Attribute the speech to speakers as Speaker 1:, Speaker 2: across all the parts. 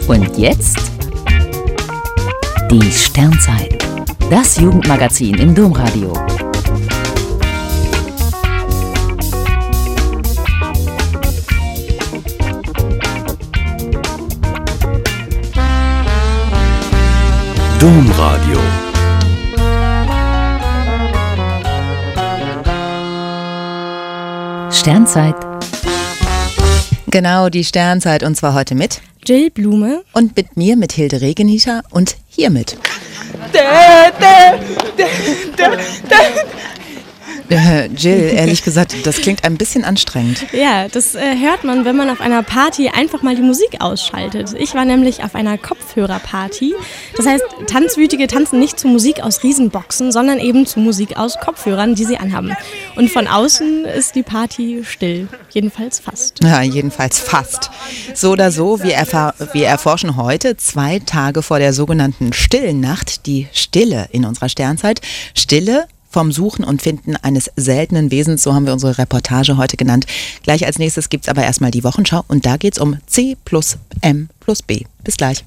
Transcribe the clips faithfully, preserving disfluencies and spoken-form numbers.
Speaker 1: Und jetzt die Sternzeit, das Jugendmagazin im Domradio.
Speaker 2: Domradio.
Speaker 1: Sternzeit.
Speaker 3: Genau, die Sternzeit, und zwar heute mit
Speaker 4: Jill Blume
Speaker 3: und mit mir, mit Hilde Regenieter und hiermit Äh, Jill, ehrlich gesagt, das klingt ein bisschen anstrengend.
Speaker 4: Ja, das äh, hört man, wenn man auf einer Party einfach mal die Musik ausschaltet. Ich war nämlich auf einer Kopfhörerparty. Das heißt, Tanzwütige tanzen nicht zu Musik aus Riesenboxen, sondern eben zu Musik aus Kopfhörern, die sie anhaben. Und von außen ist die Party still. Jedenfalls fast.
Speaker 3: Ja, jedenfalls fast. So oder so, wir, erfahr- wir erforschen heute, zwei Tage vor der sogenannten Stillen Nacht, die Stille in unserer Sternzeit. Stille vom Suchen und Finden eines seltenen Wesens, so haben wir unsere Reportage heute genannt. Gleich als nächstes gibt's aber erstmal die Wochenschau und da geht's um C plus M plus B. Bis gleich.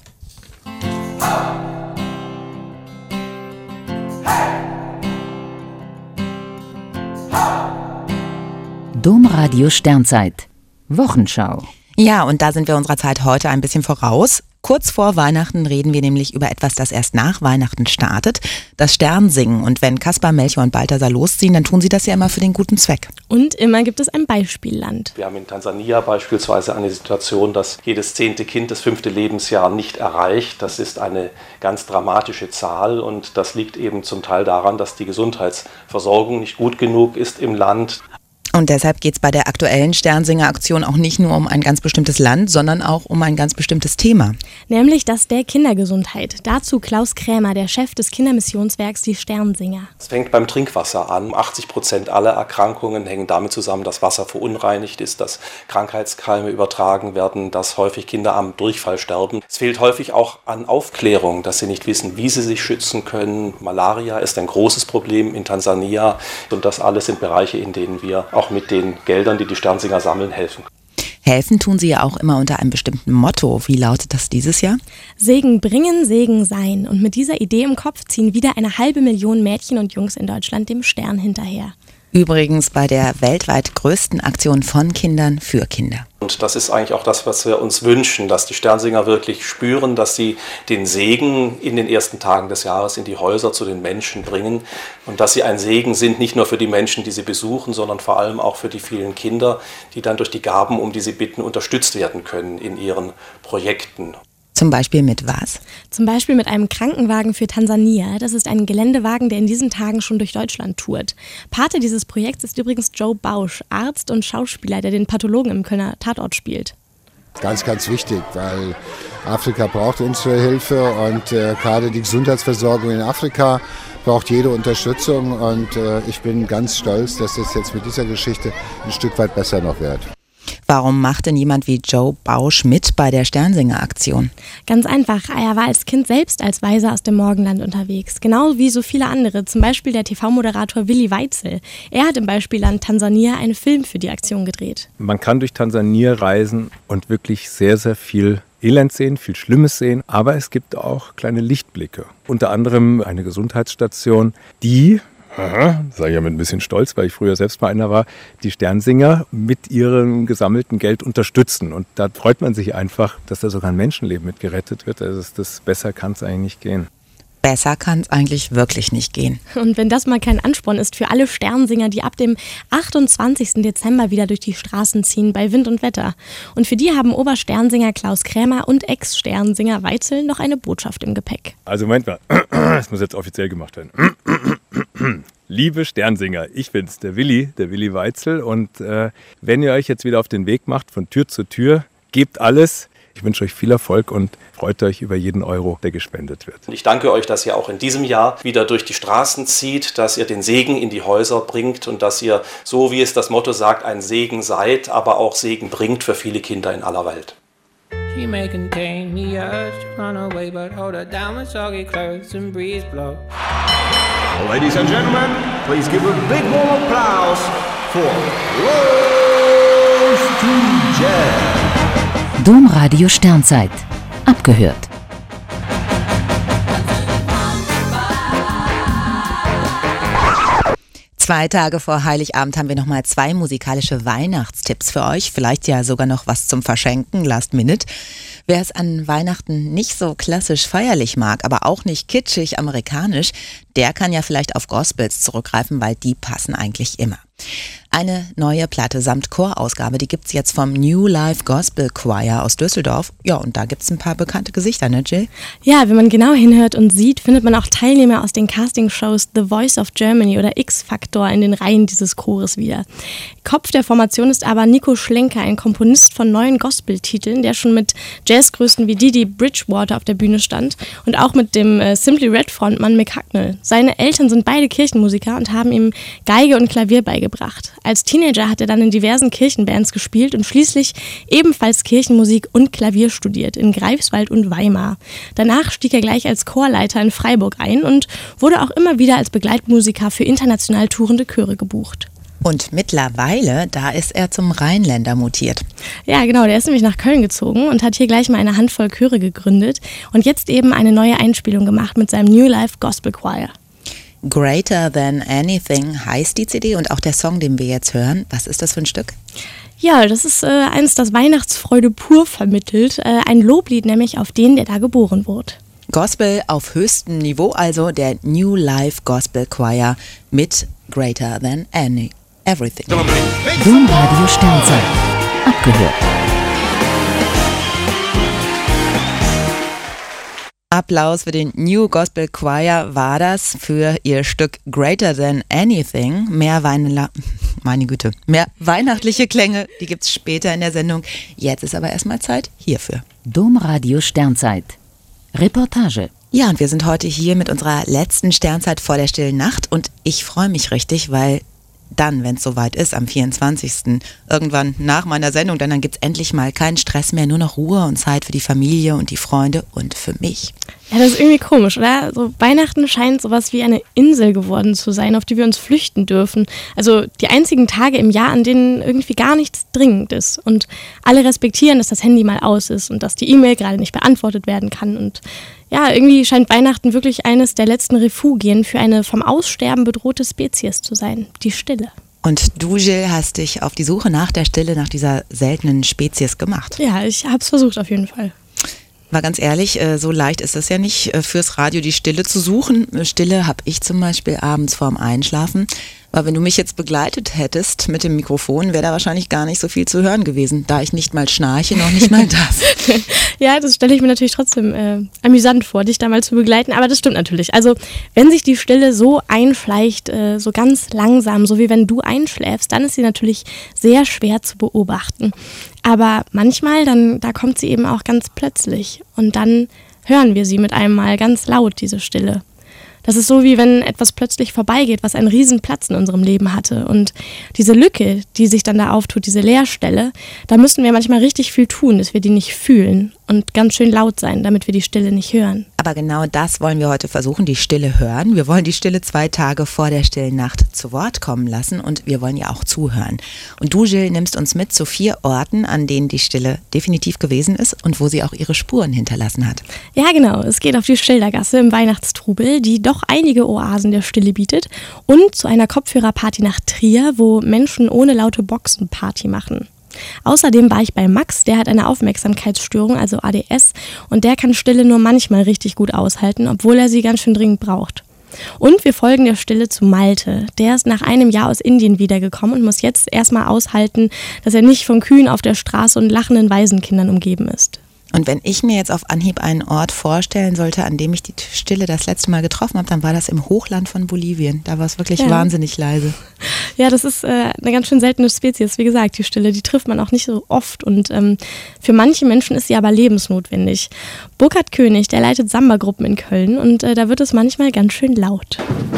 Speaker 1: Domradio Sternzeit. Wochenschau.
Speaker 3: Ja, und da sind wir unserer Zeit heute ein bisschen voraus. Kurz vor Weihnachten reden wir nämlich über etwas, das erst nach Weihnachten startet, das Sternsingen. Und wenn Kaspar, Melchior und Balthasar losziehen, dann tun sie das ja immer für den guten Zweck.
Speaker 4: Und immer gibt es ein Beispielland.
Speaker 5: Wir haben in Tansania beispielsweise eine Situation, dass jedes zehnte Kind das fünfte Lebensjahr nicht erreicht. Das ist eine ganz dramatische Zahl und das liegt eben zum Teil daran, dass die Gesundheitsversorgung nicht gut genug ist im Land.
Speaker 3: Und deshalb geht es bei der aktuellen Sternsinger-Aktion auch nicht nur um ein ganz bestimmtes Land, sondern auch um ein ganz bestimmtes Thema.
Speaker 4: Nämlich das der Kindergesundheit. Dazu Klaus Krämer, der Chef des Kindermissionswerks Die Sternsinger.
Speaker 5: Es fängt beim Trinkwasser an. achtzig Prozent aller Erkrankungen hängen damit zusammen, dass Wasser verunreinigt ist, dass Krankheitskeime übertragen werden, dass häufig Kinder am Durchfall sterben. Es fehlt häufig auch an Aufklärung, dass sie nicht wissen, wie sie sich schützen können. Malaria ist ein großes Problem in Tansania und das alles sind Bereiche, in denen wir auch mit den Geldern, die die Sternsinger sammeln, helfen.
Speaker 3: Helfen tun sie ja auch immer unter einem bestimmten Motto. Wie lautet das dieses Jahr?
Speaker 4: Segen bringen, Segen sein. Und mit dieser Idee im Kopf ziehen wieder eine halbe Million Mädchen und Jungs in Deutschland dem Stern hinterher.
Speaker 3: Übrigens bei der weltweit größten Aktion von Kindern für Kinder.
Speaker 5: Und das ist eigentlich auch das, was wir uns wünschen, dass die Sternsinger wirklich spüren, dass sie den Segen in den ersten Tagen des Jahres in die Häuser zu den Menschen bringen und dass sie ein Segen sind, nicht nur für die Menschen, die sie besuchen, sondern vor allem auch für die vielen Kinder, die dann durch die Gaben, um die sie bitten, unterstützt werden können in ihren Projekten.
Speaker 3: Zum Beispiel mit was?
Speaker 4: Zum Beispiel mit einem Krankenwagen für Tansania. Das ist ein Geländewagen, der in diesen Tagen schon durch Deutschland tourt. Pate dieses Projekts ist übrigens Joe Bausch, Arzt und Schauspieler, der den Pathologen im Kölner Tatort spielt.
Speaker 6: Ganz, ganz wichtig, weil Afrika braucht unsere Hilfe und äh, gerade die Gesundheitsversorgung in Afrika braucht jede Unterstützung und äh, ich bin ganz stolz, dass es jetzt mit dieser Geschichte ein Stück weit besser noch wird.
Speaker 3: Warum macht denn jemand wie Joe Bausch mit bei der Sternsinger-Aktion?
Speaker 4: Ganz einfach, er war als Kind selbst als Weiser aus dem Morgenland unterwegs. Genau wie so viele andere, zum Beispiel der T V-Moderator Willi Weitzel. Er hat im Beispielland Tansania einen Film für die Aktion gedreht.
Speaker 7: Man kann durch Tansania reisen und wirklich sehr, sehr viel Elend sehen, viel Schlimmes sehen, aber es gibt auch kleine Lichtblicke. Unter anderem eine Gesundheitsstation, die... Aha, sage ich ja mit ein bisschen Stolz, weil ich früher selbst mal einer war, die Sternsinger mit ihrem gesammelten Geld unterstützen. Und da freut man sich einfach, dass da sogar ein Menschenleben mit gerettet wird. Also das besser kann es eigentlich nicht gehen.
Speaker 3: Besser kann es eigentlich wirklich nicht gehen.
Speaker 4: Und wenn das mal kein Ansporn ist für alle Sternsinger, die ab dem achtundzwanzigsten Dezember wieder durch die Straßen ziehen bei Wind und Wetter. Und für die haben Obersternsinger Klaus Krämer und Ex-Sternsinger Weitzel noch eine Botschaft im Gepäck.
Speaker 7: Also Moment mal, das muss jetzt offiziell gemacht werden. Liebe Sternsinger, ich bin's, der Willi, der Willi Weitzel. Und äh, wenn ihr euch jetzt wieder auf den Weg macht, von Tür zu Tür, gebt alles. Ich wünsche euch viel Erfolg und freut euch über jeden Euro, der gespendet wird.
Speaker 5: Ich danke euch, dass ihr auch in diesem Jahr wieder durch die Straßen zieht, dass ihr den Segen in die Häuser bringt und dass ihr, so wie es das Motto sagt, ein Segen seid, aber auch Segen bringt für viele Kinder in aller Welt.
Speaker 8: She may contain the urge to run away, but hold her down with soggy clothes and breeze blow.
Speaker 9: Ladies and gentlemen, please give a big warm applause for Rose to Jazz.
Speaker 1: Domradio Sternzeit. Ab Abgehört.
Speaker 3: Zwei Tage vor Heiligabend haben wir nochmal zwei musikalische Weihnachtstipps für euch. Vielleicht ja sogar noch was zum Verschenken, last minute. Wer es an Weihnachten nicht so klassisch feierlich mag, aber auch nicht kitschig amerikanisch, der kann ja vielleicht auf Gospels zurückgreifen, weil die passen eigentlich immer. Eine neue Platte samt Chorausgabe, die gibt's jetzt vom New Life Gospel Choir aus Düsseldorf. Ja, und da gibt's ein paar bekannte Gesichter, ne Jill?
Speaker 4: Ja, wenn man genau hinhört und sieht, findet man auch Teilnehmer aus den Castingshows The Voice of Germany oder X-Factor in den Reihen dieses Chores wieder. Kopf der Formation ist aber Nico Schlenker, ein Komponist von neuen Gospel-Titeln, der schon mit Jazzgrößen wie Didi Bridgewater auf der Bühne stand und auch mit dem äh, Simply Red Frontmann Mick Hucknall. Seine Eltern sind beide Kirchenmusiker und haben ihm Geige und Klavier beigebracht. Als Teenager hat er dann in diversen Kirchenbands gespielt und schließlich ebenfalls Kirchenmusik und Klavier studiert in Greifswald und Weimar. Danach stieg er gleich als Chorleiter in Freiburg ein und wurde auch immer wieder als Begleitmusiker für international tourende Chöre gebucht.
Speaker 3: Und mittlerweile, da ist er zum Rheinländer mutiert.
Speaker 4: Ja, genau, der ist nämlich nach Köln gezogen und hat hier gleich mal eine Handvoll Chöre gegründet und jetzt eben eine neue Einspielung gemacht mit seinem New Life Gospel Choir.
Speaker 3: Greater Than Anything heißt die C D und auch der Song, den wir jetzt hören. Was ist das für ein Stück?
Speaker 4: Ja, das ist äh, eins, das Weihnachtsfreude pur vermittelt. Äh, ein Loblied nämlich auf den, der da geboren wurde.
Speaker 3: Gospel auf höchstem Niveau, also der New Life Gospel Choir mit Greater Than Any Everything.
Speaker 1: Domradio Sternzeit. Abgehört.
Speaker 3: Applaus für den New Gospel Choir war das für ihr Stück Greater Than Anything. Mehr Wein, meine Güte, mehr weihnachtliche Klänge, die gibt's später in der Sendung. Jetzt ist aber erstmal Zeit hierfür.
Speaker 1: Domradio Sternzeit. Reportage.
Speaker 3: Ja, und wir sind heute hier mit unserer letzten Sternzeit vor der stillen Nacht und ich freue mich richtig, weil dann, wenn es soweit ist, am vierundzwanzigsten irgendwann nach meiner Sendung, dann, dann gibt es endlich mal keinen Stress mehr, nur noch Ruhe und Zeit für die Familie und die Freunde und für mich.
Speaker 4: Ja, das ist irgendwie komisch, oder? So Weihnachten scheint sowas wie eine Insel geworden zu sein, auf die wir uns flüchten dürfen. Also die einzigen Tage im Jahr, an denen irgendwie gar nichts dringend ist. Und alle respektieren, dass das Handy mal aus ist und dass die E-Mail gerade nicht beantwortet werden kann. Und ja, irgendwie scheint Weihnachten wirklich eines der letzten Refugien für eine vom Aussterben bedrohte Spezies zu sein, die Stille.
Speaker 3: Und du, Jill, hast dich auf die Suche nach der Stille, nach dieser seltenen Spezies gemacht.
Speaker 4: Ja, ich habe es versucht auf jeden Fall.
Speaker 3: Mal ganz ehrlich, so leicht ist es ja nicht, fürs Radio die Stille zu suchen. Stille habe ich zum Beispiel abends vorm Einschlafen. Aber wenn du mich jetzt begleitet hättest mit dem Mikrofon, wäre da wahrscheinlich gar nicht so viel zu hören gewesen, da ich nicht mal schnarche, noch nicht mal das.
Speaker 4: Ja, das stelle ich mir natürlich trotzdem äh, amüsant vor, dich da mal zu begleiten, aber das stimmt natürlich. Also wenn sich die Stille so einschleicht, äh, so ganz langsam, so wie wenn du einschläfst, dann ist sie natürlich sehr schwer zu beobachten. Aber manchmal, dann da kommt sie eben auch ganz plötzlich und dann hören wir sie mit einem Mal ganz laut, diese Stille. Das ist so, wie wenn etwas plötzlich vorbeigeht, was einen riesen Platz in unserem Leben hatte. Und diese Lücke, die sich dann da auftut, diese Leerstelle, da müssen wir manchmal richtig viel tun, dass wir die nicht fühlen und ganz schön laut sein, damit wir die Stille nicht hören.
Speaker 3: Aber genau das wollen wir heute versuchen, die Stille hören. Wir wollen die Stille zwei Tage vor der stillen Nacht zu Wort kommen lassen und wir wollen ja auch zuhören. Und du, Jill, nimmst uns mit zu vier Orten, an denen die Stille definitiv gewesen ist und wo sie auch ihre Spuren hinterlassen hat.
Speaker 4: Ja, genau. Es geht auf die Schildergasse im Weihnachtstrubel, die doch einige Oasen der Stille bietet, und zu einer Kopfhörerparty nach Trier, wo Menschen ohne laute Boxen Party machen. Außerdem war ich bei Max, der hat eine Aufmerksamkeitsstörung, also A D S, und der kann Stille nur manchmal richtig gut aushalten, obwohl er sie ganz schön dringend braucht. Und wir folgen der Stille zu Malte. Der ist nach einem Jahr aus Indien wiedergekommen und muss jetzt erstmal aushalten, dass er nicht von Kühen auf der Straße und lachenden Waisenkindern umgeben ist.
Speaker 3: Und wenn ich mir jetzt auf Anhieb einen Ort vorstellen sollte, an dem ich die Stille das letzte Mal getroffen habe, dann war das im Hochland von Bolivien. Da war es wirklich ja. wahnsinnig leise.
Speaker 4: Ja, das ist äh, eine ganz schön seltene Spezies. Wie gesagt, die Stille, die trifft man auch nicht so oft. Und ähm, für manche Menschen ist sie aber lebensnotwendig. Burkhard König, der leitet Samba-Gruppen in Köln und äh, da wird es manchmal ganz schön laut.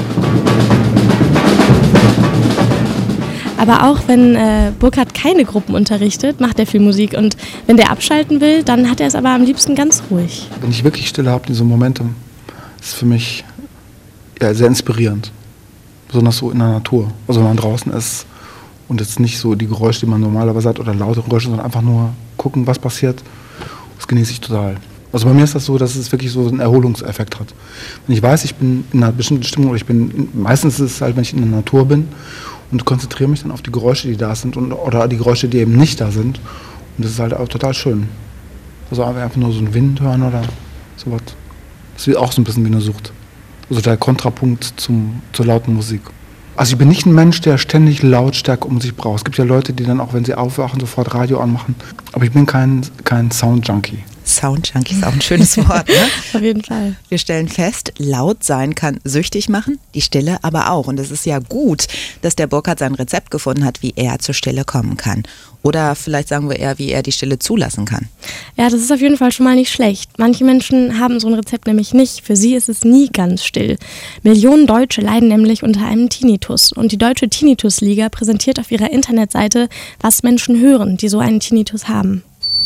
Speaker 4: Aber auch wenn äh, Burkhard keine Gruppen unterrichtet, macht er viel Musik. Und wenn der abschalten will, dann hat er es aber am liebsten ganz ruhig.
Speaker 2: Wenn ich wirklich Stille habe, diese Momente, ist für mich ja, sehr inspirierend. Besonders so in der Natur. Also wenn man draußen ist und jetzt nicht so die Geräusche, die man normalerweise hat, oder laute Geräusche, sondern einfach nur gucken, was passiert. Das genieße ich total. Also bei mir ist das so, dass es wirklich so einen Erholungseffekt hat. Wenn ich weiß, ich bin in einer bestimmten Stimmung, oder ich bin, meistens ist es halt, wenn ich in der Natur bin und konzentriere mich dann auf die Geräusche, die da sind und, oder die Geräusche, die eben nicht da sind. Und das ist halt auch total schön. Also einfach nur so einen Wind hören oder sowas. Das ist auch so ein bisschen wie eine Sucht. Also der Kontrapunkt zum, zur lauten Musik. Also ich bin nicht ein Mensch, der ständig Lautstärke um sich braucht. Es gibt ja Leute, die dann auch, wenn sie aufwachen, sofort Radio anmachen. Aber ich bin kein, kein Sound-Junkie.
Speaker 3: Sound-Junkie ist auch ein schönes Wort, ne?
Speaker 4: Auf jeden Fall.
Speaker 3: Wir stellen fest, laut sein kann süchtig machen, die Stille aber auch. Und es ist ja gut, dass der Burkhard sein Rezept gefunden hat, wie er zur Stille kommen kann. Oder vielleicht sagen wir eher, wie er die Stille zulassen kann.
Speaker 4: Ja, das ist auf jeden Fall schon mal nicht schlecht. Manche Menschen haben so ein Rezept nämlich nicht. Für sie ist es nie ganz still. Millionen Deutsche leiden nämlich unter einem Tinnitus. Und die Deutsche Tinnitus-Liga präsentiert auf ihrer Internetseite, was Menschen hören, die so einen Tinnitus haben.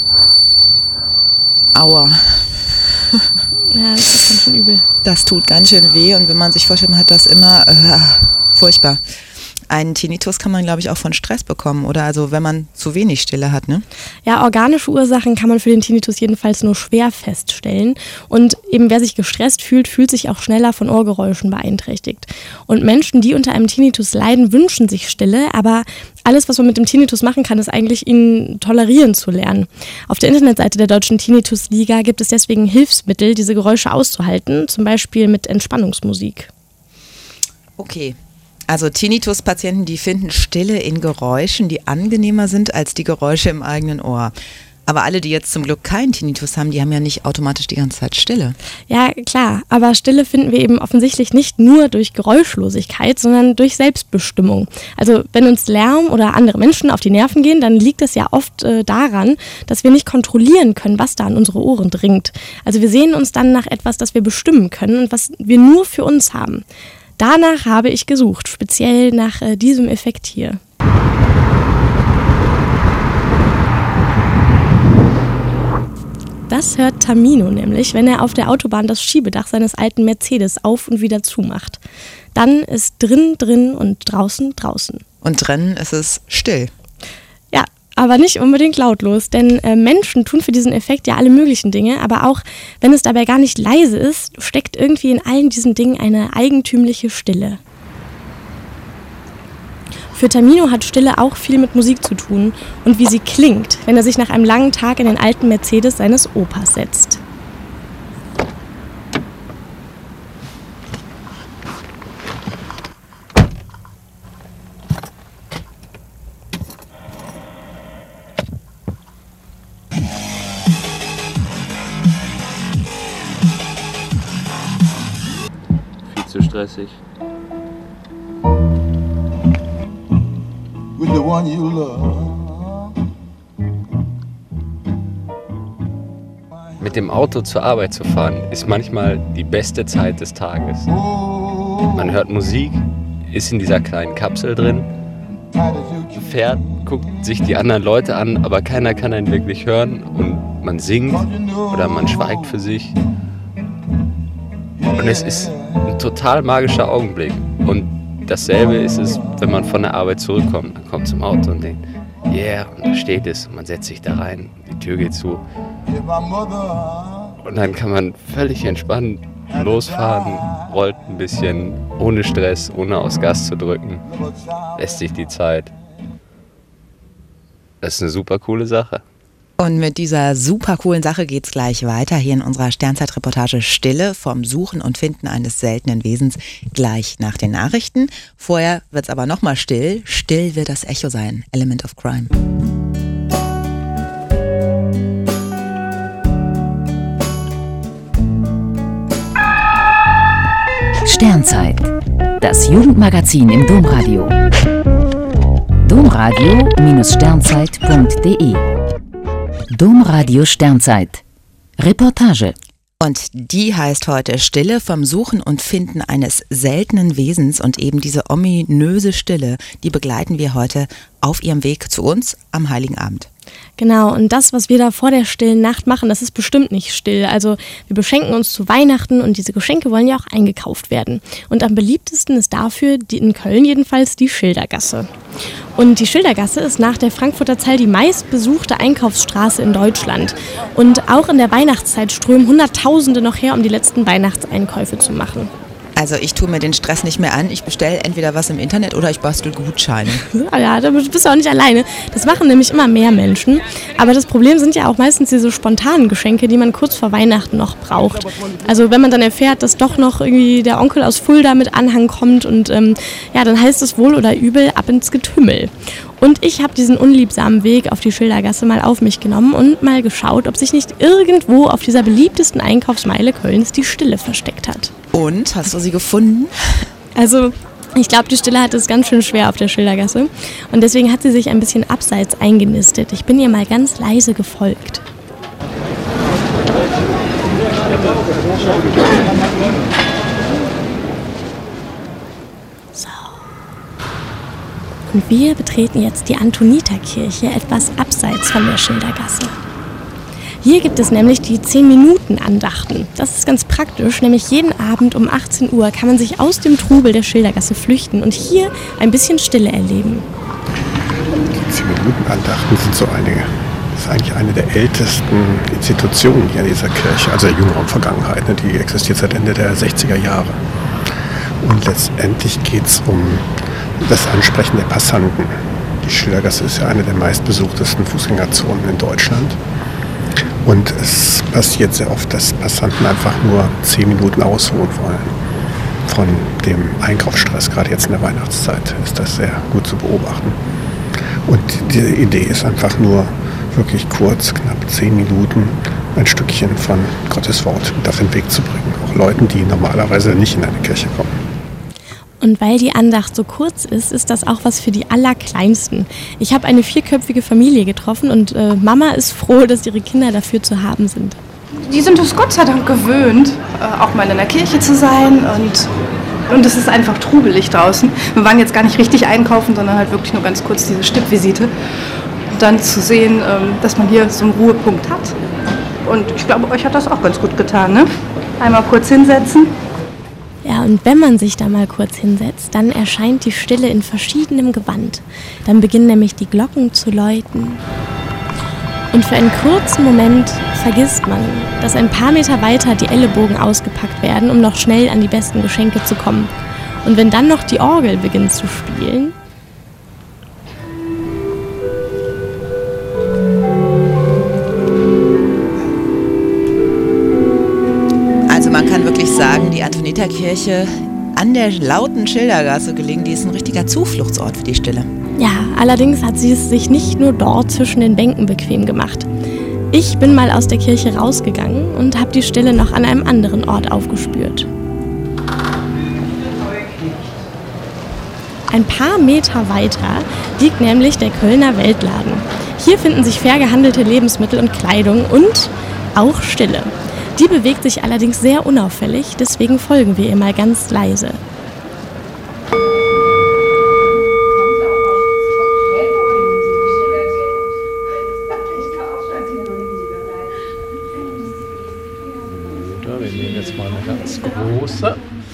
Speaker 3: Aua.
Speaker 4: Ja, das ist ganz schön übel.
Speaker 3: Das tut ganz schön weh und wenn man sich vorstellt, man hat das immer, äh, furchtbar. Einen Tinnitus kann man, glaube ich, auch von Stress bekommen oder also wenn man zu wenig Stille hat, ne?
Speaker 4: Ja, organische Ursachen kann man für den Tinnitus jedenfalls nur schwer feststellen. Und eben wer sich gestresst fühlt, fühlt sich auch schneller von Ohrgeräuschen beeinträchtigt. Und Menschen, die unter einem Tinnitus leiden, wünschen sich Stille, aber alles, was man mit dem Tinnitus machen kann, ist eigentlich, ihn tolerieren zu lernen. Auf der Internetseite der Deutschen Tinnitus-Liga gibt es deswegen Hilfsmittel, diese Geräusche auszuhalten, zum Beispiel mit Entspannungsmusik.
Speaker 3: Okay. Also Tinnitus-Patienten, die finden Stille in Geräuschen, die angenehmer sind als die Geräusche im eigenen Ohr. Aber alle, die jetzt zum Glück keinen Tinnitus haben, die haben ja nicht automatisch die ganze Zeit Stille.
Speaker 4: Ja, klar. Aber Stille finden wir eben offensichtlich nicht nur durch Geräuschlosigkeit, sondern durch Selbstbestimmung. Also wenn uns Lärm oder andere Menschen auf die Nerven gehen, dann liegt es ja oft äh, daran, dass wir nicht kontrollieren können, was da an unsere Ohren dringt. Also wir sehnen uns dann nach etwas, das wir bestimmen können und was wir nur für uns haben. Danach habe ich gesucht, speziell nach äh, diesem Effekt hier. Das hört Tamino nämlich, wenn er auf der Autobahn das Schiebedach seines alten Mercedes auf und wieder zumacht. Dann ist drin drin und draußen draußen.
Speaker 3: Und drin ist es still.
Speaker 4: Ja, aber nicht unbedingt lautlos, denn äh, Menschen tun für diesen Effekt ja alle möglichen Dinge, aber auch wenn es dabei gar nicht leise ist, steckt irgendwie in allen diesen Dingen eine eigentümliche Stille. Für Tamino hat Stille auch viel mit Musik zu tun und wie sie klingt, wenn er sich nach einem langen Tag in den alten Mercedes seines Opas setzt.
Speaker 10: Viel zu stressig.
Speaker 11: With the one you love.
Speaker 10: Mit dem Auto zur Arbeit zu fahren, ist manchmal die beste Zeit des Tages. Man hört Musik, ist in dieser kleinen Kapsel drin, fährt, guckt sich die anderen Leute an, aber keiner kann einen wirklich hören und man singt oder man schweigt für sich. Und es ist ein total magischer Augenblick. Und dasselbe ist es, wenn man von der Arbeit zurückkommt. Man kommt zum Auto und denkt, yeah, und da steht es. Und man setzt sich da rein, die Tür geht zu. Und dann kann man völlig entspannt losfahren, rollt ein bisschen, ohne Stress, ohne aufs Gas zu drücken, lässt sich die Zeit. Das ist eine super coole Sache.
Speaker 3: Und mit dieser super coolen Sache geht's gleich weiter hier in unserer Sternzeit-Reportage Stille vom Suchen und Finden eines seltenen Wesens gleich nach den Nachrichten. Vorher wird's aber nochmal still. Still wird das Echo sein. Element of Crime.
Speaker 1: Sternzeit, das Jugendmagazin im Domradio. domradio Sternzeit punkt de Domradio Sternzeit. Reportage.
Speaker 3: Und die heißt heute Stille vom Suchen und Finden eines seltenen Wesens und eben diese ominöse Stille, die begleiten wir heute auf ihrem Weg zu uns am Heiligen Abend.
Speaker 4: Genau, und das, was wir da vor der stillen Nacht machen, das ist bestimmt nicht still. Also wir beschenken uns zu Weihnachten und diese Geschenke wollen ja auch eingekauft werden. Und am beliebtesten ist dafür, die in Köln jedenfalls, die Schildergasse. Und die Schildergasse ist nach der Frankfurter Zeil die meistbesuchte Einkaufsstraße in Deutschland. Und auch in der Weihnachtszeit strömen Hunderttausende noch her, um die letzten Weihnachtseinkäufe zu machen.
Speaker 3: Also ich tue mir den Stress nicht mehr an. Ich bestelle entweder was im Internet oder ich bastel Gutscheine.
Speaker 4: Ja, da bist du auch nicht alleine. Das machen nämlich immer mehr Menschen. Aber das Problem sind ja auch meistens diese spontanen Geschenke, die man kurz vor Weihnachten noch braucht. Also wenn man dann erfährt, dass doch noch irgendwie der Onkel aus Fulda mit Anhang kommt und ähm, ja, dann heißt es wohl oder übel ab ins Getümmel. Und ich habe diesen unliebsamen Weg auf die Schildergasse mal auf mich genommen und mal geschaut, ob sich nicht irgendwo auf dieser beliebtesten Einkaufsmeile Kölns die Stille versteckt hat.
Speaker 3: Und, hast du sie gefunden?
Speaker 4: Also, ich glaube, die Stille hat es ganz schön schwer auf der Schildergasse. Und deswegen hat sie sich ein bisschen abseits eingenistet. Ich bin ihr mal ganz leise gefolgt. So. Und wir betreten jetzt die Antoniterkirche etwas abseits von der Schildergasse. Hier gibt es nämlich die zehn-Minuten-Andachten. Das ist ganz praktisch, nämlich jeden Abend um achtzehn Uhr kann man sich aus dem Trubel der Schildergasse flüchten und hier ein bisschen Stille erleben.
Speaker 11: Die zehn-Minuten-Andachten sind so eine, das ist eigentlich eine der ältesten Institutionen hier in dieser Kirche, also der jüngeren Vergangenheit. Ne? Die existiert seit Ende der sechziger Jahre. Und letztendlich geht es um das Ansprechen der Passanten. Die Schildergasse ist ja eine der meistbesuchtesten Fußgängerzonen in Deutschland. Und es passiert sehr oft, dass Passanten einfach nur zehn Minuten ausruhen wollen. Von dem Einkaufsstress, gerade jetzt in der Weihnachtszeit, ist das sehr gut zu beobachten. Und die Idee ist einfach nur wirklich kurz, knapp zehn Minuten, ein Stückchen von Gottes Wort mit auf den Weg zu bringen. Auch Leuten, die normalerweise nicht in eine Kirche kommen.
Speaker 4: Und weil die Andacht so kurz ist, ist das auch was für die Allerkleinsten. Ich habe eine vierköpfige Familie getroffen und äh, Mama ist froh, dass ihre Kinder dafür zu haben sind.
Speaker 12: Die sind es Gott sei Dank gewöhnt, äh, auch mal in der Kirche zu sein und, und es ist einfach trubelig draußen. Wir waren jetzt gar nicht richtig einkaufen, sondern halt wirklich nur ganz kurz diese Stippvisite. Und dann zu sehen, ähm, dass man hier so einen Ruhepunkt hat. Und ich glaube, euch hat das auch ganz gut getan, ne? Einmal kurz hinsetzen.
Speaker 4: Ja, und wenn man sich da mal kurz hinsetzt, dann erscheint die Stille in verschiedenem Gewand. Dann beginnen nämlich die Glocken zu läuten. Und für einen kurzen Moment vergisst man, dass ein paar Meter weiter die Ellenbogen ausgepackt werden, um noch schnell an die besten Geschenke zu kommen. Und wenn dann noch die Orgel beginnt zu spielen,
Speaker 3: man kann wirklich sagen, die Antoniterkirche an der lauten Schildergasse gelegen, die ist ein richtiger Zufluchtsort für die Stille.
Speaker 4: Ja, allerdings hat sie es sich nicht nur dort zwischen den Bänken bequem gemacht. Ich bin mal aus der Kirche rausgegangen und habe die Stille noch an einem anderen Ort aufgespürt. Ein paar Meter weiter liegt nämlich der Kölner Weltladen. Hier finden sich fair gehandelte Lebensmittel und Kleidung und auch Stille. Die bewegt sich allerdings sehr unauffällig, deswegen folgen wir ihr mal ganz leise.
Speaker 13: Wir nehmen jetzt mal eine ganz große.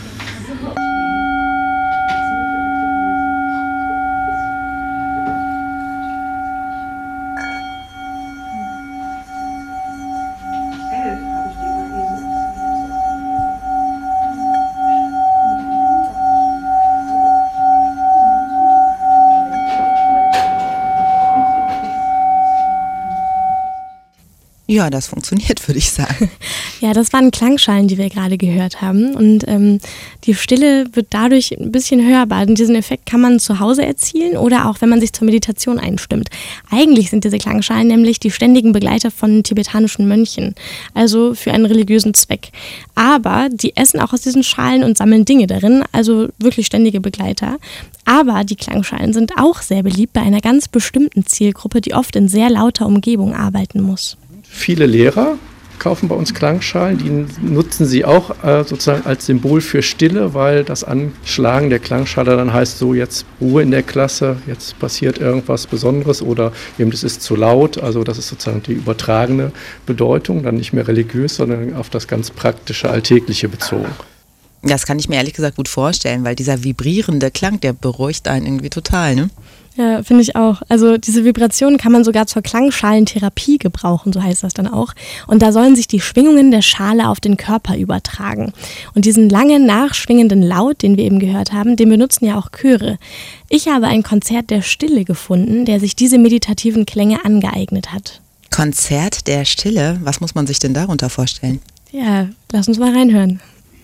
Speaker 3: Ja, das funktioniert, würde ich sagen.
Speaker 4: Ja, das waren Klangschalen, die wir gerade gehört haben. Und ähm, die Stille wird dadurch ein bisschen hörbar. Und diesen Effekt kann man zu Hause erzielen oder auch, wenn man sich zur Meditation einstimmt. Eigentlich sind diese Klangschalen nämlich die ständigen Begleiter von tibetanischen Mönchen, also für einen religiösen Zweck. Aber die essen auch aus diesen Schalen und sammeln Dinge darin, also wirklich ständige Begleiter. Aber die Klangschalen sind auch sehr beliebt bei einer ganz bestimmten Zielgruppe, die oft in sehr lauter Umgebung arbeiten muss.
Speaker 11: Viele Lehrer
Speaker 13: kaufen bei uns Klangschalen. Die nutzen sie auch äh, sozusagen als Symbol für Stille, weil das Anschlagen der Klangschale dann heißt so, jetzt Ruhe in der Klasse, jetzt passiert irgendwas Besonderes oder eben das ist zu laut. Also das ist sozusagen die übertragene Bedeutung, dann nicht mehr religiös, sondern auf das ganz praktische, alltägliche bezogen.
Speaker 3: Das kann ich mir ehrlich gesagt gut vorstellen, weil dieser vibrierende Klang, der beruhigt einen irgendwie total, ne?
Speaker 4: Ja, finde ich auch. Also diese Vibrationen kann man sogar zur Klangschalentherapie gebrauchen, so heißt das dann auch. Und da sollen sich die Schwingungen der Schale auf den Körper übertragen. Und diesen langen, nachschwingenden Laut, den wir eben gehört haben, den benutzen ja auch Chöre. Ich habe ein Konzert der Stille gefunden, der sich diese meditativen Klänge angeeignet hat.
Speaker 3: Konzert der Stille? Was muss man sich denn darunter vorstellen?
Speaker 4: Ja, lass uns mal reinhören.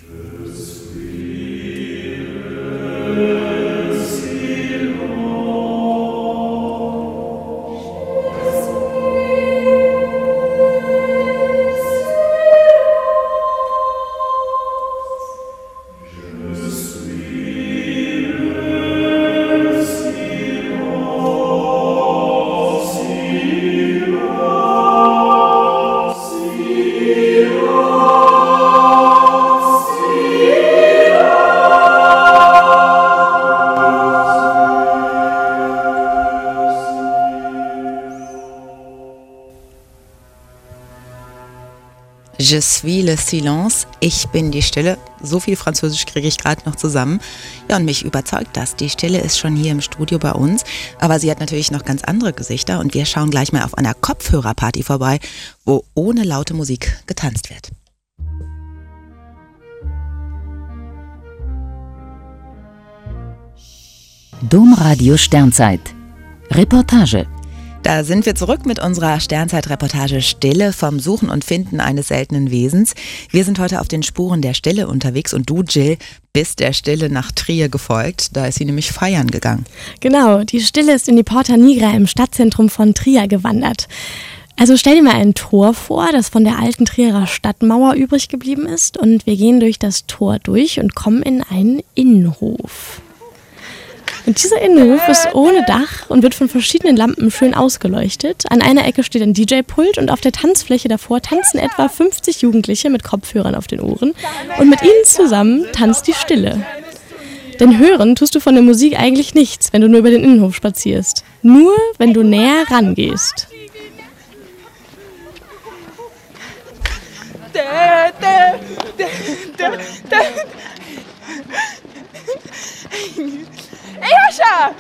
Speaker 3: Je suis le silence, ich bin die Stille. So viel Französisch kriege ich gerade noch zusammen. Ja, und mich überzeugt das. Die Stille ist schon hier im Studio bei uns, aber sie hat natürlich noch ganz andere Gesichter und wir schauen gleich mal auf einer Kopfhörerparty vorbei, wo ohne laute Musik getanzt wird.
Speaker 1: Domradio Sternzeit. Reportage.
Speaker 3: Da sind wir zurück mit unserer Sternzeit-Reportage Stille vom Suchen und Finden eines seltenen Wesens. Wir sind heute auf den Spuren der Stille unterwegs und du, Jill, bist der Stille nach Trier gefolgt. Da ist sie nämlich feiern gegangen.
Speaker 4: Genau, die Stille ist in die Porta Nigra im Stadtzentrum von Trier gewandert. Also stell dir mal ein Tor vor, das von der alten Trierer Stadtmauer übrig geblieben ist und wir gehen durch das Tor durch und kommen in einen Innenhof. Und dieser Innenhof ist ohne Dach und wird von verschiedenen Lampen schön ausgeleuchtet. An einer Ecke steht ein D J-Pult und auf der Tanzfläche davor tanzen etwa fünfzig Jugendliche mit Kopfhörern auf den Ohren. Und mit ihnen zusammen tanzt die Stille. Denn hören tust du von der Musik eigentlich nichts, wenn du nur über den Innenhof spazierst. Nur, wenn du näher rangehst.
Speaker 14: Ey, Joscha!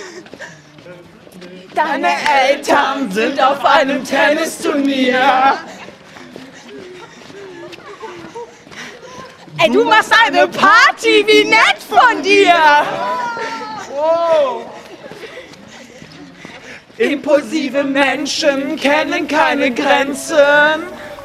Speaker 14: Deine Eltern sind auf einem Tennisturnier. Ey, du machst eine Party, wie nett von dir! Wow. Impulsive Menschen kennen keine Grenzen.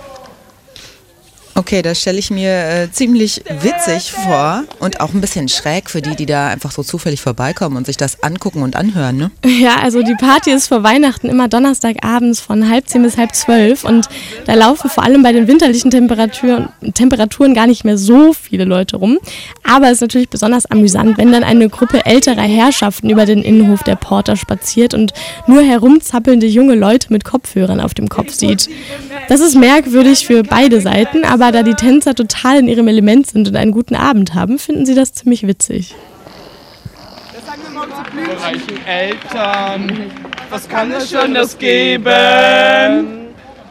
Speaker 3: Okay, das stelle ich mir äh, ziemlich witzig vor und auch ein bisschen schräg für die, die da einfach so zufällig vorbeikommen und sich das angucken und anhören, ne?
Speaker 4: Ja, also die Party ist vor Weihnachten immer donnerstagabends von halb zehn bis halb zwölf und da laufen vor allem bei den winterlichen Temperaturen, Temperaturen gar nicht mehr so viele Leute rum. Aber es ist natürlich besonders amüsant, wenn dann eine Gruppe älterer Herrschaften über den Innenhof der Porta spaziert und nur herumzappelnde junge Leute mit Kopfhörern auf dem Kopf sieht. Das ist merkwürdig für beide Seiten, aber da die Tänzer total in ihrem Element sind und einen guten Abend haben, finden sie das ziemlich witzig.
Speaker 14: Das sagen wir mal unsere reichen Eltern. Was kann es schon das geben?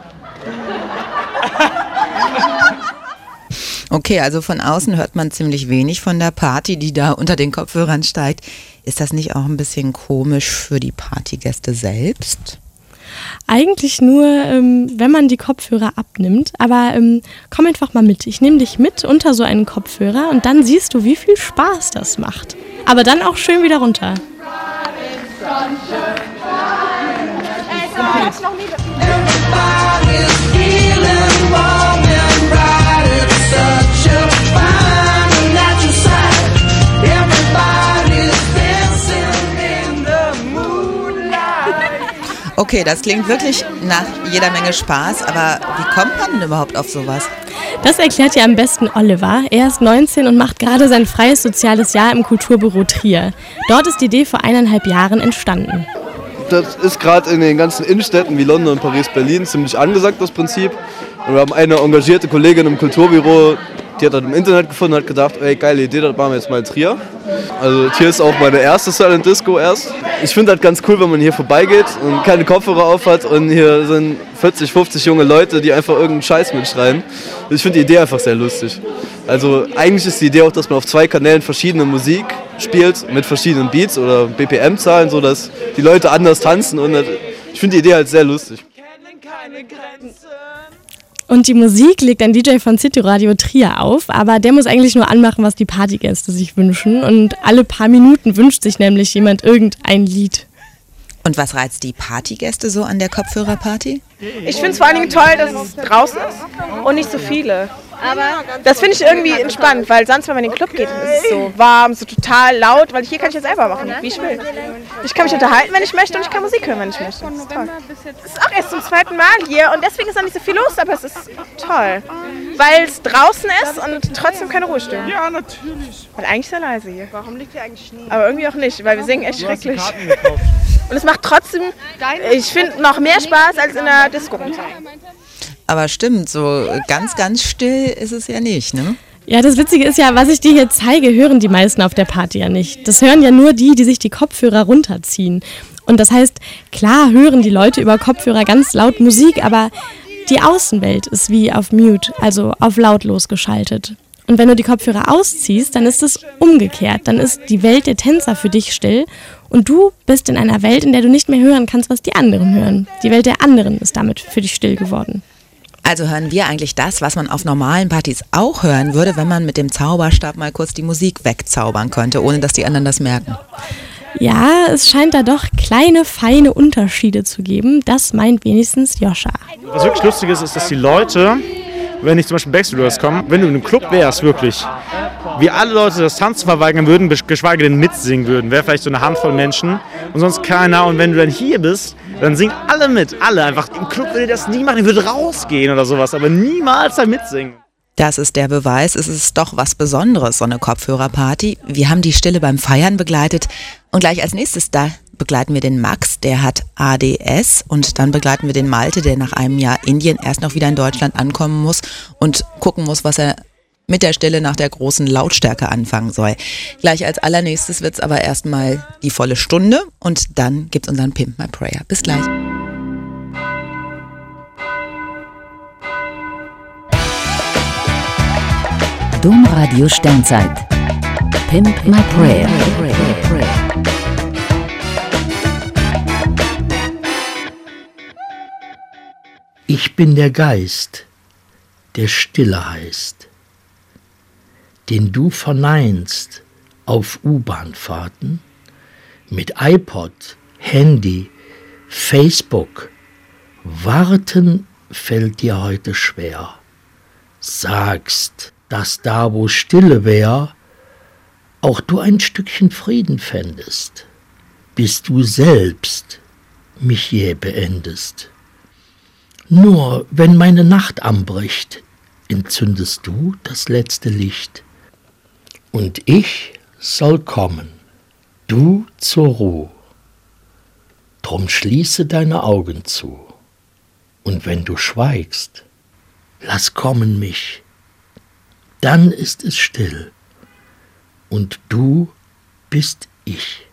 Speaker 3: Okay, also von außen hört man ziemlich wenig von der Party, die da unter den Kopfhörern steigt. Ist das nicht auch ein bisschen komisch für die Partygäste selbst?
Speaker 4: Eigentlich nur, ähm, wenn man die Kopfhörer abnimmt. Aber ähm, komm einfach mal mit. Ich nehme dich mit unter so einen Kopfhörer und dann siehst du, wie viel Spaß das macht. Aber dann auch schön wieder runter.
Speaker 3: Okay, das klingt wirklich nach jeder Menge Spaß, aber wie kommt man denn überhaupt auf sowas?
Speaker 4: Das erklärt ja am besten Oliver. Er ist neunzehn und macht gerade sein freies soziales Jahr im Kulturbüro Trier. Dort ist die Idee vor eineinhalb Jahren entstanden.
Speaker 15: das ist gerade in den ganzen Innenstädten wie London, Paris, Berlin ziemlich angesagt, das Prinzip. Und wir haben eine engagierte Kollegin im Kulturbüro, die hat das im Internet gefunden und hat gedacht, ey, geile Idee, das machen wir jetzt mal in Trier. Also hier ist auch meine erste Silent Disco erst. Ich finde das ganz cool, wenn man hier vorbeigeht und keine Kopfhörer auf hat und hier sind vierzig, fünfzig junge Leute, die einfach irgendeinen Scheiß mitschreien. Ich finde die Idee einfach sehr lustig. Also eigentlich ist die Idee auch, dass man auf zwei Kanälen verschiedene Musik spielt mit verschiedenen Beats oder B P M-Zahlen, sodass die Leute anders tanzen und das, ich finde die Idee halt sehr lustig.
Speaker 4: Und die Musik legt ein D J von City Radio Trier auf, aber der muss eigentlich nur anmachen, was die Partygäste sich wünschen. Und alle paar Minuten wünscht sich nämlich jemand irgendein Lied.
Speaker 3: Und was reizt die Partygäste so an der Kopfhörerparty?
Speaker 16: Ich finde es vor allen Dingen toll, dass es draußen ist und nicht so viele. Aber das finde ich irgendwie entspannt, weil sonst, wenn man in den Club geht, dann ist es so warm, so total laut, weil hier kann ich jetzt selber machen, wie ich will. Ich kann mich unterhalten, wenn ich möchte, und ich kann Musik hören, wenn ich möchte. Das ist toll. Es ist auch erst zum zweiten Mal hier und deswegen ist noch nicht so viel los, aber es ist toll. Weil es draußen ist und trotzdem keine Ruhe stören. Ja, natürlich. Und eigentlich sehr leise hier. Warum liegt hier eigentlich Schnee? Aber irgendwie auch nicht, weil wir singen echt schrecklich. Und es macht trotzdem, ich finde, noch mehr Spaß als in der Disco.
Speaker 3: Aber stimmt, so ganz, ganz still ist es ja nicht, ne?
Speaker 4: Ja, das Witzige ist ja, was ich dir hier zeige, hören die meisten auf der Party ja nicht. Das hören ja nur die, die sich die Kopfhörer runterziehen. Und das heißt, klar hören die Leute über Kopfhörer ganz laut Musik, aber die Außenwelt ist wie auf Mute, also auf lautlos geschaltet. Und wenn du die Kopfhörer ausziehst, dann ist es umgekehrt. Dann ist die Welt der Tänzer für dich still und du bist in einer Welt, in der du nicht mehr hören kannst, was die anderen hören. Die Welt der anderen ist damit für dich still geworden.
Speaker 3: Also hören wir eigentlich das, was man auf normalen Partys auch hören würde, wenn man mit dem Zauberstab mal kurz die Musik wegzaubern könnte, ohne dass die anderen das merken?
Speaker 4: Ja, es scheint da doch kleine, feine Unterschiede zu geben. Das meint wenigstens Joscha.
Speaker 17: Was wirklich lustig ist, ist, dass die Leute, wenn ich zum Beispiel Backstreet Boys komme, wenn du in einem Club wärst, wirklich, wie alle Leute das Tanzen verweigern würden, geschweige denn mitsingen würden, wäre vielleicht so eine Handvoll Menschen und sonst keiner. Und wenn du dann hier bist, dann singen alle mit, alle einfach. Im Club würde das nie machen, die würde rausgehen oder sowas, aber niemals da mitsingen.
Speaker 3: Das ist der Beweis, es ist doch was Besonderes, so eine Kopfhörerparty. Wir haben die Stille beim Feiern begleitet und gleich als nächstes da begleiten wir den Max, der hat A D S, und dann begleiten wir den Malte, der nach einem Jahr Indien erst noch wieder in Deutschland ankommen muss und gucken muss, was er mit der Stille nach der großen Lautstärke anfangen soll. Gleich als allernächstes wird es aber erstmal die volle Stunde und dann gibt es unseren Pimp My Prayer. Bis gleich.
Speaker 1: Domradio Sternzeit. Pimp My Prayer.
Speaker 18: Ich bin der Geist, der Stille heißt, den du verneinst auf U-Bahn-Fahrten mit iPod, Handy, Facebook. Warten fällt dir heute schwer. Sagst, dass da, wo Stille wär, auch du ein Stückchen Frieden fändest, bis du selbst mich jäh beendest. Nur wenn meine Nacht anbricht, entzündest du das letzte Licht. Und ich soll kommen, du zur Ruhe. Drum schließe deine Augen zu. Und wenn du schweigst, lass kommen mich. Dann ist es still. Und du bist ich.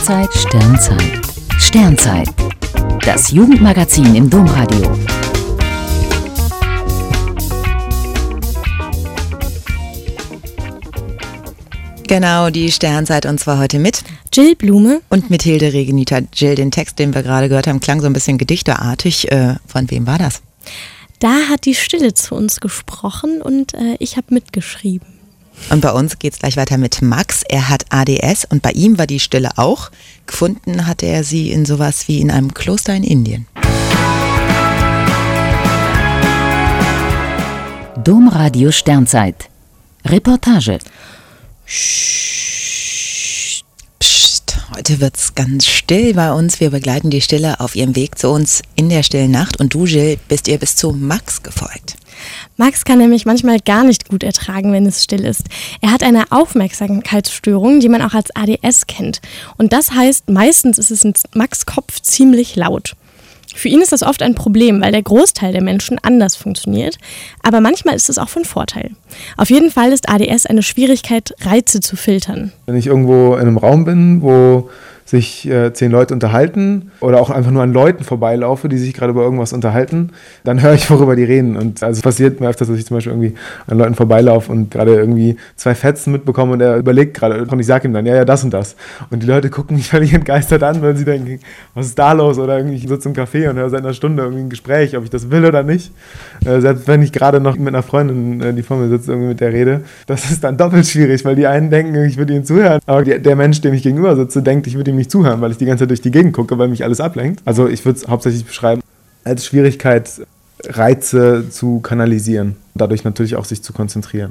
Speaker 1: Sternzeit, Sternzeit, Sternzeit. Das Jugendmagazin im Domradio.
Speaker 3: Genau, die Sternzeit, und zwar heute mit
Speaker 4: Jill Blume
Speaker 3: und mit Hilde Regenita. Jill, den Text, den wir gerade gehört haben, klang so ein bisschen gedichteartig. Äh, von wem war das?
Speaker 4: Da hat die Stille zu uns gesprochen und äh, ich habe mitgeschrieben.
Speaker 3: Und bei uns geht es gleich weiter mit Max. Er hat A D S und bei ihm war die Stille auch. Gefunden hatte er sie in sowas wie in einem Kloster in Indien.
Speaker 1: Domradio Sternzeit. Reportage.
Speaker 3: Psst, heute wird's ganz still bei uns. Wir begleiten die Stille auf ihrem Weg zu uns in der stillen Nacht. Und du, Jill, bist ihr bis zu Max gefolgt.
Speaker 4: Max kann nämlich manchmal gar nicht gut ertragen, wenn es still ist. Er hat eine Aufmerksamkeitsstörung, die man auch als A D S kennt. Und das heißt, meistens ist es in Max' Kopf ziemlich laut. Für ihn ist das oft ein Problem, weil der Großteil der Menschen anders funktioniert. Aber manchmal ist es auch von Vorteil. Auf jeden Fall ist A D S eine Schwierigkeit, Reize zu filtern.
Speaker 19: Wenn ich irgendwo in einem Raum bin, wo sich äh, zehn Leute unterhalten oder auch einfach nur an Leuten vorbeilaufe, die sich gerade über irgendwas unterhalten, dann höre ich, worüber die reden. Und also es passiert mir öfters, dass ich zum Beispiel irgendwie an Leuten vorbeilaufe und gerade irgendwie zwei Fetzen mitbekomme und er überlegt gerade und ich sage ihm dann, ja, ja, das und das. Und die Leute gucken mich völlig entgeistert an, weil sie denken, was ist da los? Oder irgendwie, ich sitze im Café und höre seit einer Stunde irgendwie ein Gespräch, ob ich das will oder nicht. Äh, selbst wenn ich gerade noch mit einer Freundin, äh, die vor mir sitzt, irgendwie mit der rede, das ist dann doppelt schwierig, weil die einen denken, ich würde ihnen zuhören. Aber die, der Mensch, dem ich gegenüber sitze, denkt, ich würde ihm nicht zuhören, weil ich die ganze Zeit durch die Gegend gucke, weil mich alles ablenkt. Also ich würde es hauptsächlich beschreiben als Schwierigkeit, Reize zu kanalisieren, dadurch natürlich auch sich zu konzentrieren.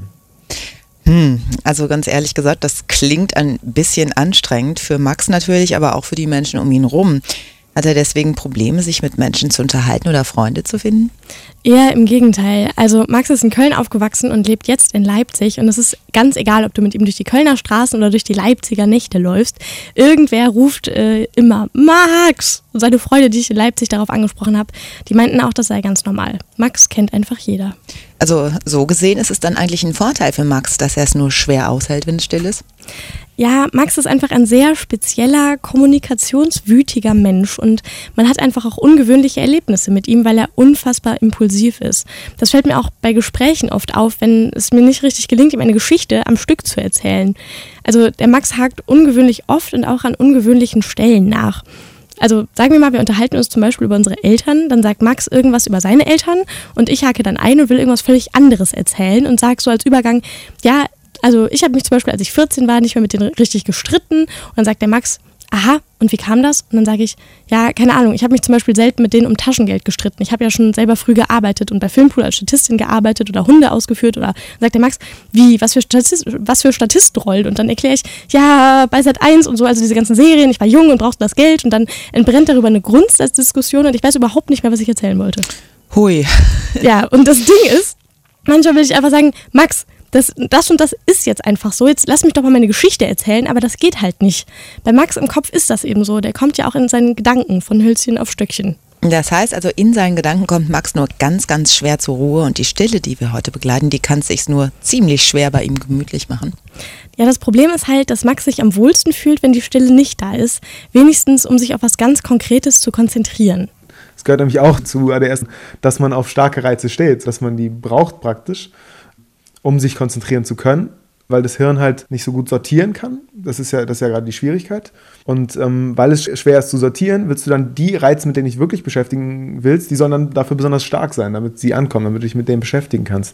Speaker 3: Hm, also ganz ehrlich gesagt, das klingt ein bisschen anstrengend für Max natürlich, aber auch für die Menschen um ihn rum. Hat er deswegen Probleme, sich mit Menschen zu unterhalten oder Freunde zu finden?
Speaker 4: Eher im Gegenteil. Also Max ist in Köln aufgewachsen und lebt jetzt in Leipzig. Und es ist ganz egal, ob du mit ihm durch die Kölner Straßen oder durch die Leipziger Nächte läufst. Irgendwer ruft äh, immer Max! Und seine Freunde, die ich in Leipzig darauf angesprochen habe, die meinten auch, das sei ganz normal. Max kennt einfach jeder.
Speaker 3: Also so gesehen ist es dann eigentlich ein Vorteil für Max, dass er es nur schwer aushält, wenn es still ist?
Speaker 4: Ja, Max ist einfach ein sehr spezieller, kommunikationswütiger Mensch und man hat einfach auch ungewöhnliche Erlebnisse mit ihm, weil er unfassbar impulsiv ist. Das fällt mir auch bei Gesprächen oft auf, wenn es mir nicht richtig gelingt, ihm eine Geschichte am Stück zu erzählen. Also der Max hakt ungewöhnlich oft und auch an ungewöhnlichen Stellen nach. Also sagen wir mal, wir unterhalten uns zum Beispiel über unsere Eltern, dann sagt Max irgendwas über seine Eltern und ich hake dann ein und will irgendwas völlig anderes erzählen und sage so als Übergang, ja, also ich habe mich zum Beispiel, als ich vierzehn war, nicht mehr mit denen richtig gestritten und dann sagt der Max, aha, und wie kam das? Und dann sage ich, ja, keine Ahnung, ich habe mich zum Beispiel selten mit denen um Taschengeld gestritten. Ich habe ja schon selber früh gearbeitet und bei Filmpool als Statistin gearbeitet oder Hunde ausgeführt oder dann sagt der Max, wie, was für, Statist, was für Statistenrollen? Und dann erkläre ich, ja, bei Sat eins und so, also diese ganzen Serien, ich war jung und brauchte das Geld und dann entbrennt darüber eine Grundsatzdiskussion und ich weiß überhaupt nicht mehr, was ich erzählen wollte.
Speaker 3: Hui.
Speaker 4: Ja, und das Ding ist, manchmal will ich einfach sagen, Max, Das, das und das ist jetzt einfach so, jetzt lass mich doch mal meine Geschichte erzählen, aber das geht halt nicht. Bei Max im Kopf ist das eben so, der kommt ja auch in seinen Gedanken von Hölzchen auf Stöckchen.
Speaker 3: Das heißt also, in seinen Gedanken kommt Max nur ganz, ganz schwer zur Ruhe und die Stille, die wir heute begleiten, die kann es sich nur ziemlich schwer bei ihm gemütlich machen.
Speaker 4: Ja, das Problem ist halt, dass Max sich am wohlsten fühlt, wenn die Stille nicht da ist, wenigstens um sich auf was ganz Konkretes zu konzentrieren.
Speaker 19: Es gehört nämlich auch zu A D S, dass man auf starke Reize steht, dass man die braucht praktisch, um sich konzentrieren zu können, weil das Hirn halt nicht so gut sortieren kann. Das ist ja, das ist ja gerade die Schwierigkeit. Und ähm, weil es schwer ist zu sortieren, willst du dann die Reize, mit denen du dich wirklich beschäftigen willst, die sollen dann dafür besonders stark sein, damit sie ankommen, damit du dich mit denen beschäftigen kannst.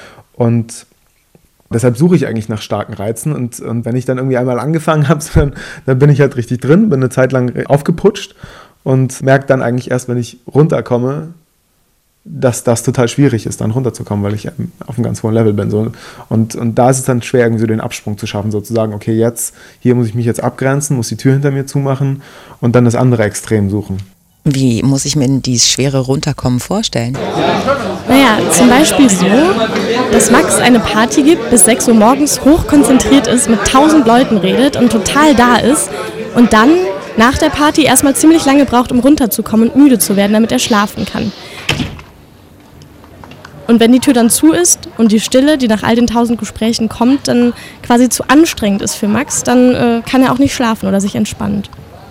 Speaker 19: Und deshalb suche ich eigentlich nach starken Reizen. Und, und wenn ich dann irgendwie einmal angefangen habe, dann, dann bin ich halt richtig drin, bin eine Zeit lang aufgeputscht und merke dann eigentlich erst, wenn ich runterkomme, dass das total schwierig ist, dann runterzukommen, weil ich auf einem ganz hohen Level bin. So. Und, und da ist es dann schwer, irgendwie so den Absprung zu schaffen, sozusagen, okay, jetzt, hier muss ich mich jetzt abgrenzen, muss die Tür hinter mir zumachen und dann das andere Extrem suchen.
Speaker 3: Wie muss ich mir denn dieses schwere Runterkommen vorstellen?
Speaker 4: Naja, zum Beispiel so, dass Max eine Party gibt, bis sechs Uhr morgens hochkonzentriert ist, mit tausend Leuten redet und total da ist und dann nach der Party erstmal ziemlich lange braucht, um runterzukommen und müde zu werden, damit er schlafen kann. Und wenn die Tür dann zu ist und die Stille, die nach all den tausend Gesprächen kommt, dann quasi zu anstrengend ist für Max, dann äh, kann er auch nicht schlafen oder sich entspannen.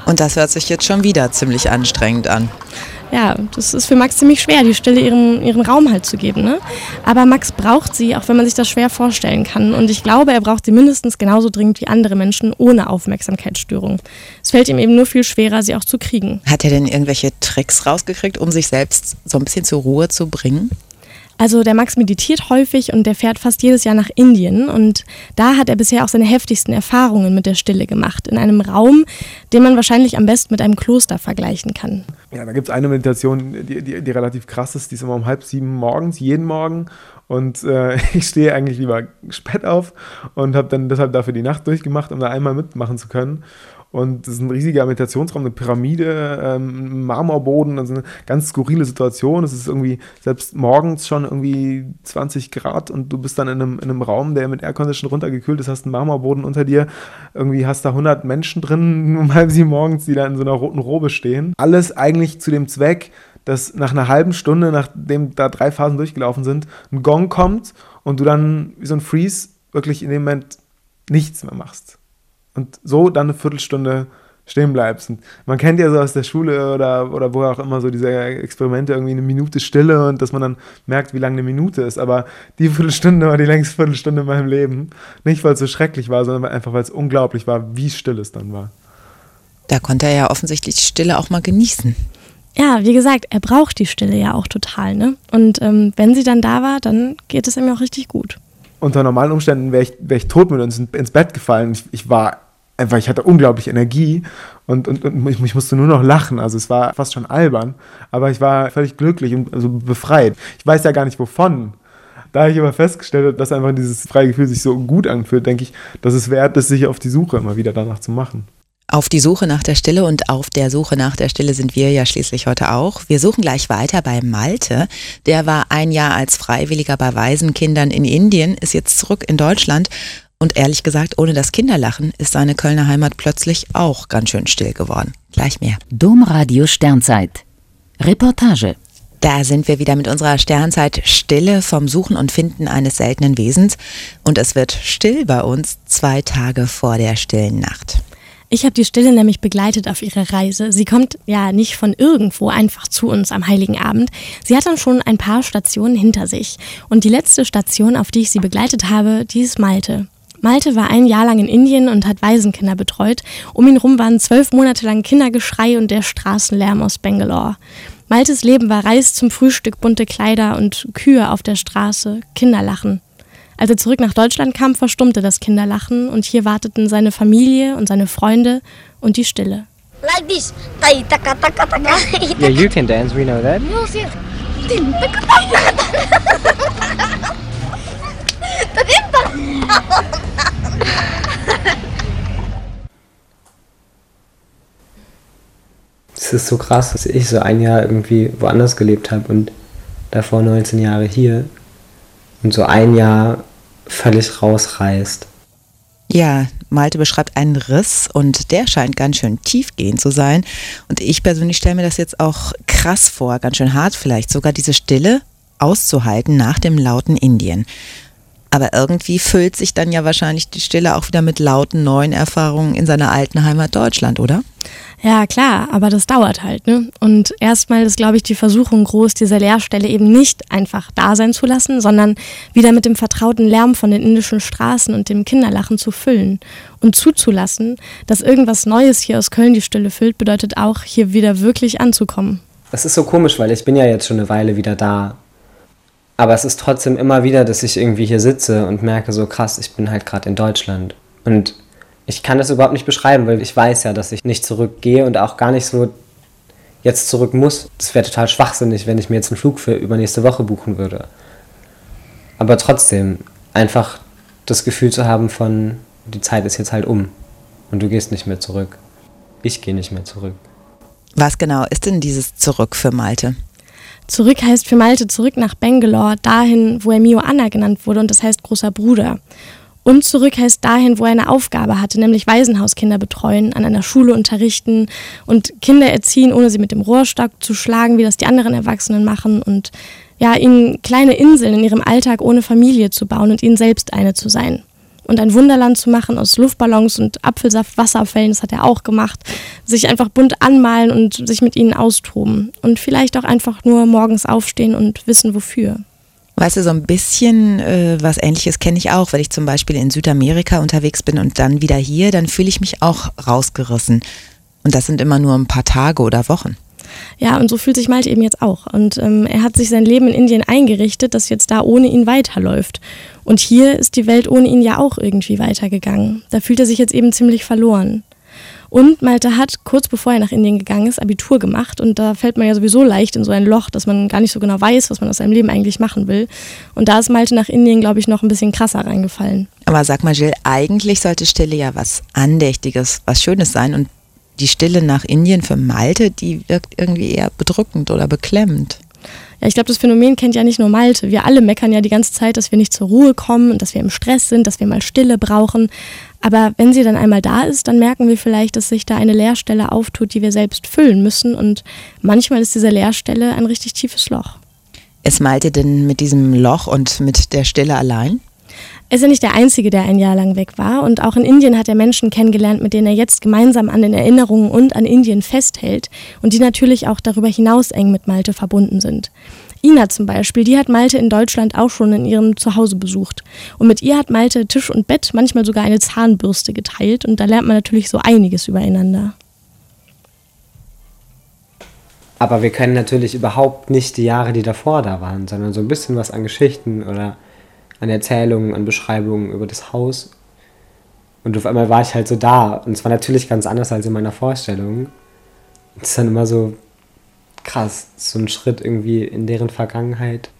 Speaker 3: Und das hört sich jetzt schon wieder ziemlich anstrengend an.
Speaker 4: Ja, das ist für Max ziemlich schwer, die Stille ihren, ihren Raum halt zu geben. Ne? Aber Max braucht sie, auch wenn man sich das schwer vorstellen kann. Und ich glaube, er braucht sie mindestens genauso dringend wie andere Menschen ohne Aufmerksamkeitsstörung. Es fällt ihm eben nur viel schwerer, sie auch zu kriegen.
Speaker 3: Hat er denn irgendwelche Tricks rausgekriegt, um sich selbst so ein bisschen zur Ruhe zu bringen?
Speaker 4: Also der Max meditiert häufig und der fährt fast jedes Jahr nach Indien und da hat er bisher auch seine heftigsten Erfahrungen mit der Stille gemacht. In einem Raum, den man wahrscheinlich am besten mit einem Kloster vergleichen kann.
Speaker 19: Ja, da gibt es eine Meditation, die, die, die relativ krass ist, die ist immer um halb sieben morgens, jeden Morgen. Und äh, ich stehe eigentlich lieber spät auf und habe dann deshalb dafür die Nacht durchgemacht, um da einmal mitmachen zu können. Und das ist ein riesiger Meditationsraum, eine Pyramide, ähm, Marmorboden, also eine ganz skurrile Situation. Es ist irgendwie selbst morgens schon irgendwie zwanzig Grad und du bist dann in einem, in einem Raum, der mit Aircondition runtergekühlt ist, hast einen Marmorboden unter dir, irgendwie hast da hundert Menschen drin, um halb sieben morgens, die da in so einer roten Robe stehen. Alles eigentlich zu dem Zweck, dass nach einer halben Stunde, nachdem da drei Phasen durchgelaufen sind, ein Gong kommt und du dann wie so ein Freeze wirklich in dem Moment nichts mehr machst. Und so dann eine Viertelstunde stehen bleibst. Und man kennt ja so aus der Schule oder, oder woher auch immer so diese Experimente, irgendwie eine Minute Stille und dass man dann merkt, wie lange eine Minute ist. Aber die Viertelstunde war die längste Viertelstunde in meinem Leben. Nicht, weil es so schrecklich war, sondern einfach, weil es unglaublich war, wie still es dann war.
Speaker 3: Da konnte er ja offensichtlich die Stille auch mal genießen.
Speaker 4: Ja, wie gesagt, er braucht die Stille ja auch total, ne? Und ähm, wenn sie dann da war, dann geht es ihm auch richtig gut.
Speaker 19: Unter normalen Umständen wäre ich, wär ich tot mit uns ins Bett gefallen. Ich, ich war einfach, ich hatte unglaublich Energie und, und, und ich, ich musste nur noch lachen. Also es war fast schon albern, aber ich war völlig glücklich und also befreit. Ich weiß ja gar nicht wovon. Da ich aber festgestellt habe, dass einfach dieses freie Gefühl sich so gut anfühlt, denke ich, dass es wert ist, sich auf die Suche immer wieder danach zu machen.
Speaker 3: Auf die Suche nach der Stille und auf der Suche nach der Stille sind wir ja schließlich heute auch. Wir suchen gleich weiter bei Malte. Der war ein Jahr als Freiwilliger bei Waisenkindern in Indien, ist jetzt zurück in Deutschland. Und ehrlich gesagt, ohne das Kinderlachen ist seine Kölner Heimat plötzlich auch ganz schön still geworden. Gleich mehr.
Speaker 1: Domradio Sternzeit. Reportage.
Speaker 3: Da sind wir wieder mit unserer Sternzeit Stille vom Suchen und Finden eines seltenen Wesens. Und es wird still bei uns zwei Tage vor der stillen Nacht.
Speaker 4: Ich habe die Stille nämlich begleitet auf ihrer Reise. Sie kommt ja nicht von irgendwo einfach zu uns am Heiligen Abend. Sie hat dann schon ein paar Stationen hinter sich. Und die letzte Station, auf die ich sie begleitet habe, die ist Malte. Malte war ein Jahr lang in Indien und hat Waisenkinder betreut. Um ihn rum waren zwölf Monate lang Kindergeschrei und der Straßenlärm aus Bangalore. Maltes Leben war Reis zum Frühstück, bunte Kleider und Kühe auf der Straße, Kinderlachen. Als er zurück nach Deutschland kam, verstummte das Kinderlachen und hier warteten seine Familie und seine Freunde und die Stille.
Speaker 20: Like this. Taka, taka, taka.
Speaker 21: Yeah, you can dance, we know that. Es ist so krass, dass ich so ein Jahr irgendwie woanders gelebt habe und davor neunzehn Jahre hier und so ein Jahr völlig rausreißt.
Speaker 3: Ja, Malte beschreibt einen Riss und der scheint ganz schön tiefgehend zu sein. Und ich persönlich stelle mir das jetzt auch krass vor, ganz schön hart vielleicht, sogar diese Stille auszuhalten nach dem lauten Indien. Aber irgendwie füllt sich dann ja wahrscheinlich die Stille auch wieder mit lauten neuen Erfahrungen in seiner alten Heimat Deutschland, oder?
Speaker 4: Ja, klar, aber das dauert halt, ne? Und erstmal ist, glaube ich, die Versuchung groß, diese Leerstelle eben nicht einfach da sein zu lassen, sondern wieder mit dem vertrauten Lärm von den indischen Straßen und dem Kinderlachen zu füllen. Und zuzulassen, dass irgendwas Neues hier aus Köln die Stille füllt, bedeutet auch, hier wieder wirklich anzukommen.
Speaker 21: Das ist so komisch, weil ich bin ja jetzt schon eine Weile wieder da. Aber es ist trotzdem immer wieder, dass ich irgendwie hier sitze und merke, so krass, ich bin halt gerade in Deutschland. Und ich kann das überhaupt nicht beschreiben, weil ich weiß ja, dass ich nicht zurückgehe und auch gar nicht so jetzt zurück muss. Das wäre total schwachsinnig, wenn ich mir jetzt einen Flug für übernächste Woche buchen würde. Aber trotzdem, einfach das Gefühl zu haben von, die Zeit ist jetzt halt um und du gehst nicht mehr zurück. Ich gehe nicht mehr zurück.
Speaker 3: Was genau ist denn dieses Zurück für Malte?
Speaker 4: Zurück heißt für Malte zurück nach Bangalore, dahin, wo er Mio Anna genannt wurde und das heißt großer Bruder. Und zurück heißt dahin, wo er eine Aufgabe hatte, nämlich Waisenhauskinder betreuen, an einer Schule unterrichten und Kinder erziehen, ohne sie mit dem Rohrstock zu schlagen, wie das die anderen Erwachsenen machen und ja, ihnen kleine Inseln in ihrem Alltag ohne Familie zu bauen und ihnen selbst eine zu sein. und ein Wunderland zu machen aus Luftballons und Apfelsaft-Wasserfällen, das hat er auch gemacht, sich einfach bunt anmalen und sich mit ihnen austoben und vielleicht auch einfach nur morgens aufstehen und wissen, wofür.
Speaker 3: Weißt du, so ein bisschen äh, was Ähnliches kenne ich auch, wenn ich zum Beispiel in Südamerika unterwegs bin und dann wieder hier, dann fühle ich mich auch rausgerissen. Und das sind immer nur ein paar Tage oder Wochen.
Speaker 4: Ja, und so fühlt sich Malte eben jetzt auch. Und ähm, er hat sich sein Leben in Indien eingerichtet, das jetzt da ohne ihn weiterläuft. Und hier ist die Welt ohne ihn ja auch irgendwie weitergegangen. Da fühlt er sich jetzt eben ziemlich verloren. Und Malte hat, kurz bevor er nach Indien gegangen ist, Abitur gemacht. Und da fällt man ja sowieso leicht in so ein Loch, dass man gar nicht so genau weiß, was man aus seinem Leben eigentlich machen will. Und da ist Malte nach Indien, glaube ich, noch ein bisschen krasser reingefallen.
Speaker 3: Aber sag mal, Jill, eigentlich sollte Stille ja was Andächtiges, was Schönes sein. Und die Stille nach Indien für Malte, die wirkt irgendwie eher bedrückend oder beklemmend.
Speaker 4: Ja, ich glaube, das Phänomen kennt ja nicht nur Malte. Wir alle meckern ja die ganze Zeit, dass wir nicht zur Ruhe kommen und dass wir im Stress sind, dass wir mal Stille brauchen. Aber wenn sie dann einmal da ist, dann merken wir vielleicht, dass sich da eine Leerstelle auftut, die wir selbst füllen müssen. Und manchmal ist diese Leerstelle ein richtig tiefes Loch.
Speaker 3: Ist Malte denn mit diesem Loch und mit der Stille allein?
Speaker 4: Er ist ja nicht der Einzige, der ein Jahr lang weg war. Und auch in Indien hat er Menschen kennengelernt, mit denen er jetzt gemeinsam an den Erinnerungen und an Indien festhält. Und die natürlich auch darüber hinaus eng mit Malte verbunden sind. Ina zum Beispiel, die hat Malte in Deutschland auch schon in ihrem Zuhause besucht. Und mit ihr hat Malte Tisch und Bett, manchmal sogar eine Zahnbürste geteilt. Und da lernt man natürlich so einiges übereinander.
Speaker 21: Aber wir können natürlich überhaupt nicht die Jahre, die davor da waren, sondern so ein bisschen was an Geschichten oder an Erzählungen, an Beschreibungen über das Haus. Und auf einmal war ich halt so da. Und es war natürlich ganz anders als in meiner Vorstellung. Es ist dann immer so krass, so ein Schritt irgendwie in deren Vergangenheit.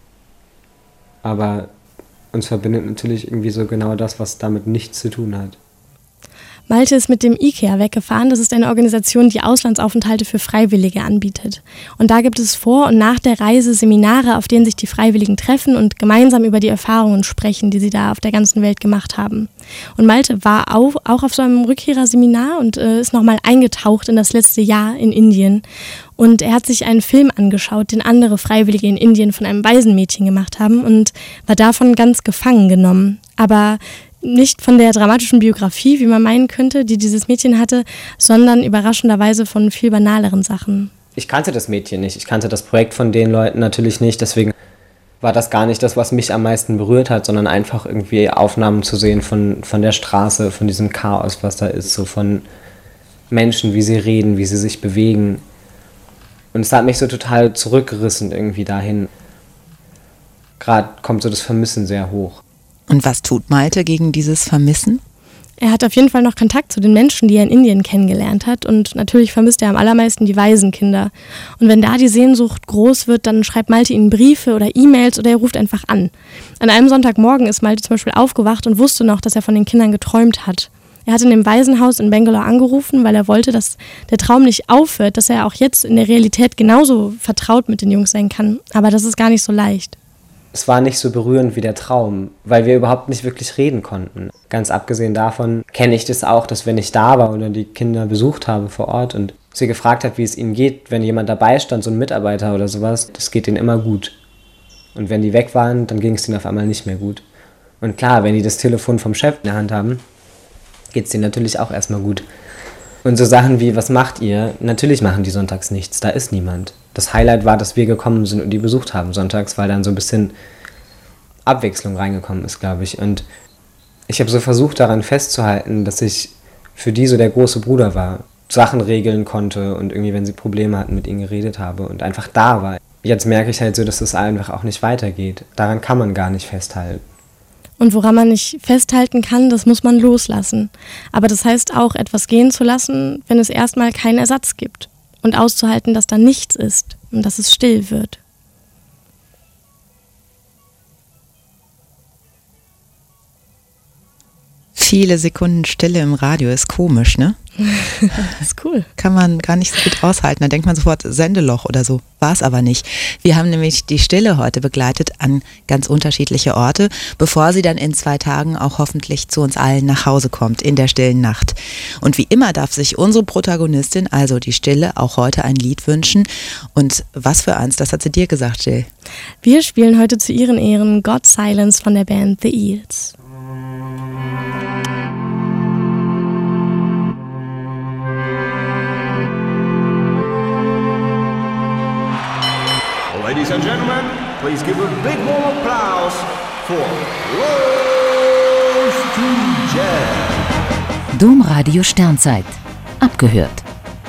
Speaker 21: Aber uns verbindet natürlich irgendwie so genau das, was damit nichts zu tun hat.
Speaker 4: Malte ist mit dem IKEA weggefahren. Das ist eine Organisation, die Auslandsaufenthalte für Freiwillige anbietet. Und da gibt es vor und nach der Reise Seminare, auf denen sich die Freiwilligen treffen und gemeinsam über die Erfahrungen sprechen, die sie da auf der ganzen Welt gemacht haben. Und Malte war auch, auch auf so einem Rückkehrerseminar und äh, ist nochmal eingetaucht in das letzte Jahr in Indien. Und er hat sich einen Film angeschaut, den andere Freiwillige in Indien von einem Waisenmädchen gemacht haben und war davon ganz gefangen genommen. Aber nicht von der dramatischen Biografie, wie man meinen könnte, die dieses Mädchen hatte, sondern überraschenderweise von viel banaleren Sachen.
Speaker 21: Ich kannte das Mädchen nicht, ich kannte das Projekt von den Leuten natürlich nicht, deswegen war das gar nicht das, was mich am meisten berührt hat, sondern einfach irgendwie Aufnahmen zu sehen von, von der Straße, von diesem Chaos, was da ist, so von Menschen, wie sie reden, wie sie sich bewegen. Und es hat mich so total zurückgerissen irgendwie dahin. Gerade kommt so das Vermissen sehr hoch.
Speaker 3: Und was tut Malte gegen dieses Vermissen?
Speaker 4: Er hat auf jeden Fall noch Kontakt zu den Menschen, die er in Indien kennengelernt hat. Und natürlich vermisst er am allermeisten die Waisenkinder. Und wenn da die Sehnsucht groß wird, dann schreibt Malte ihnen Briefe oder E-Mails oder er ruft einfach an. An einem Sonntagmorgen ist Malte zum Beispiel aufgewacht und wusste noch, dass er von den Kindern geträumt hat. Er hat in dem Waisenhaus in Bangalore angerufen, weil er wollte, dass der Traum nicht aufhört, dass er auch jetzt in der Realität genauso vertraut mit den Jungs sein kann. Aber das ist gar nicht so leicht.
Speaker 21: Es war nicht so berührend wie der Traum, weil wir überhaupt nicht wirklich reden konnten. Ganz abgesehen davon kenne ich das auch, dass wenn ich da war oder die Kinder besucht habe vor Ort und sie gefragt habe, wie es ihnen geht, wenn jemand dabei stand, so ein Mitarbeiter oder sowas, das geht ihnen immer gut. Und wenn die weg waren, dann ging es ihnen auf einmal nicht mehr gut. Und klar, wenn die das Telefon vom Chef in der Hand haben, geht es denen natürlich auch erstmal gut. Und so Sachen wie, was macht ihr? Natürlich machen die sonntags nichts, da ist niemand. Das Highlight war, dass wir gekommen sind und die besucht haben sonntags, weil dann so ein bisschen Abwechslung reingekommen ist, glaube ich. Und ich habe so versucht, daran festzuhalten, dass ich für die so der große Bruder war. Sachen regeln konnte und irgendwie, wenn sie Probleme hatten, mit ihnen geredet habe und einfach da war. Jetzt merke ich halt so, dass es einfach auch nicht weitergeht. Daran kann man gar nicht festhalten.
Speaker 4: Und woran man nicht festhalten kann, das muss man loslassen. Aber das heißt auch, etwas gehen zu lassen, wenn es erstmal keinen Ersatz gibt. Und auszuhalten, dass da nichts ist und dass es still wird.
Speaker 3: Viele Sekunden Stille im Radio ist komisch, ne?
Speaker 4: Das ist cool.
Speaker 3: Kann man gar nicht so gut aushalten. Da denkt man sofort Sendeloch oder so. War es aber nicht. Wir haben nämlich die Stille heute begleitet an ganz unterschiedliche Orte, bevor sie dann in zwei Tagen auch hoffentlich zu uns allen nach Hause kommt, in der stillen Nacht. Und wie immer darf sich unsere Protagonistin, also die Stille, auch heute ein Lied wünschen. Und was für eins, das hat sie dir gesagt, Jill.
Speaker 4: Wir spielen heute zu ihren Ehren God Silence von der Band The Eels.
Speaker 6: Thank you.
Speaker 9: Ladies and gentlemen, please give a big warm applause for Rose to Jazz.
Speaker 1: Domradio Sternzeit. Abgehört.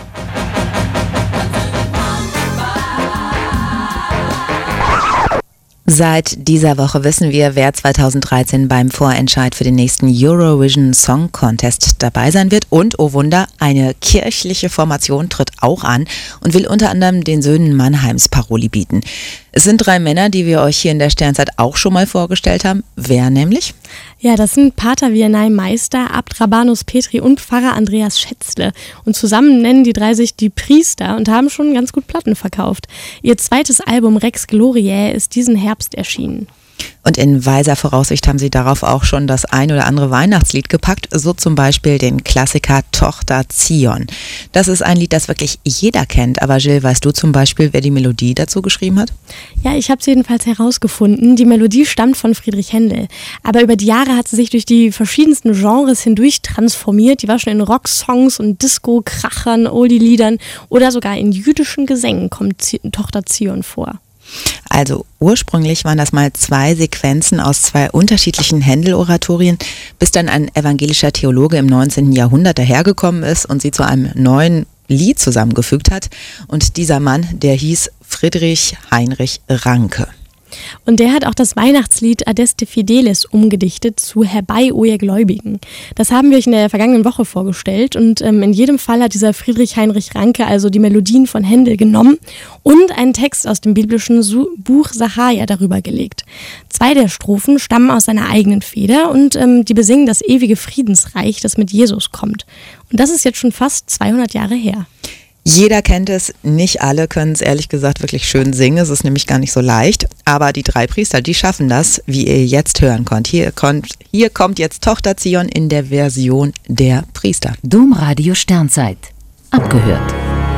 Speaker 1: Seit dieser Woche wissen wir, wer zweitausenddreizehn beim Vorentscheid für den nächsten Eurovision Song Contest dabei sein wird. Und, oh Wunder, eine kirchliche Formation tritt auch an und will unter anderem den Söhnen Mannheims Paroli bieten. Es sind drei Männer, die wir euch hier in der Sternzeit auch schon mal vorgestellt haben. Wer nämlich?
Speaker 4: Ja, das sind Pater Vianney Meister, Abt Rabanus Petri und Pfarrer Andreas Schätzle. Und zusammen nennen die drei sich die Priester und haben schon ganz gut Platten verkauft. Ihr zweites Album Rex Gloriae ist diesen Herbst erschienen.
Speaker 3: Und in weiser Voraussicht haben sie darauf auch schon das ein oder andere Weihnachtslied gepackt, so zum Beispiel den Klassiker Tochter Zion. Das ist ein Lied, das wirklich jeder kennt, aber Jill, weißt du zum Beispiel, wer die Melodie dazu geschrieben hat?
Speaker 4: Ja, ich habe es jedenfalls herausgefunden. Die Melodie stammt von Friedrich Händel, aber über die Jahre hat sie sich durch die verschiedensten Genres hindurch transformiert. Die war schon in Rocksongs und Disco-Krachern, Oldie-Liedern oder sogar in jüdischen Gesängen kommt Z- Tochter Zion vor.
Speaker 3: Also ursprünglich waren das mal zwei Sequenzen aus zwei unterschiedlichen Händel-Oratorien, bis dann ein evangelischer Theologe im neunzehnten Jahrhundert dahergekommen ist und sie zu einem neuen Lied zusammengefügt hat. Und dieser Mann, der hieß Friedrich Heinrich Ranke.
Speaker 4: Und der hat auch das Weihnachtslied Adeste Fideles umgedichtet zu Herbei, o ihr Gläubigen. Das haben wir euch in der vergangenen Woche vorgestellt und ähm, in jedem Fall hat dieser Friedrich Heinrich Ranke also die Melodien von Händel genommen und einen Text aus dem biblischen Su- Buch Sacharja darüber gelegt. Zwei der Strophen stammen aus seiner eigenen Feder und ähm, die besingen das ewige Friedensreich, das mit Jesus kommt. Und das ist jetzt schon fast zweihundert Jahre her.
Speaker 3: Jeder kennt es, nicht alle können es ehrlich gesagt wirklich schön singen, es ist nämlich gar nicht so leicht, aber die drei Priester, die schaffen das, wie ihr jetzt hören könnt. Hier kommt, hier kommt jetzt Tochter Zion in der Version der Priester.
Speaker 1: Domradio Sternzeit. Abgehört.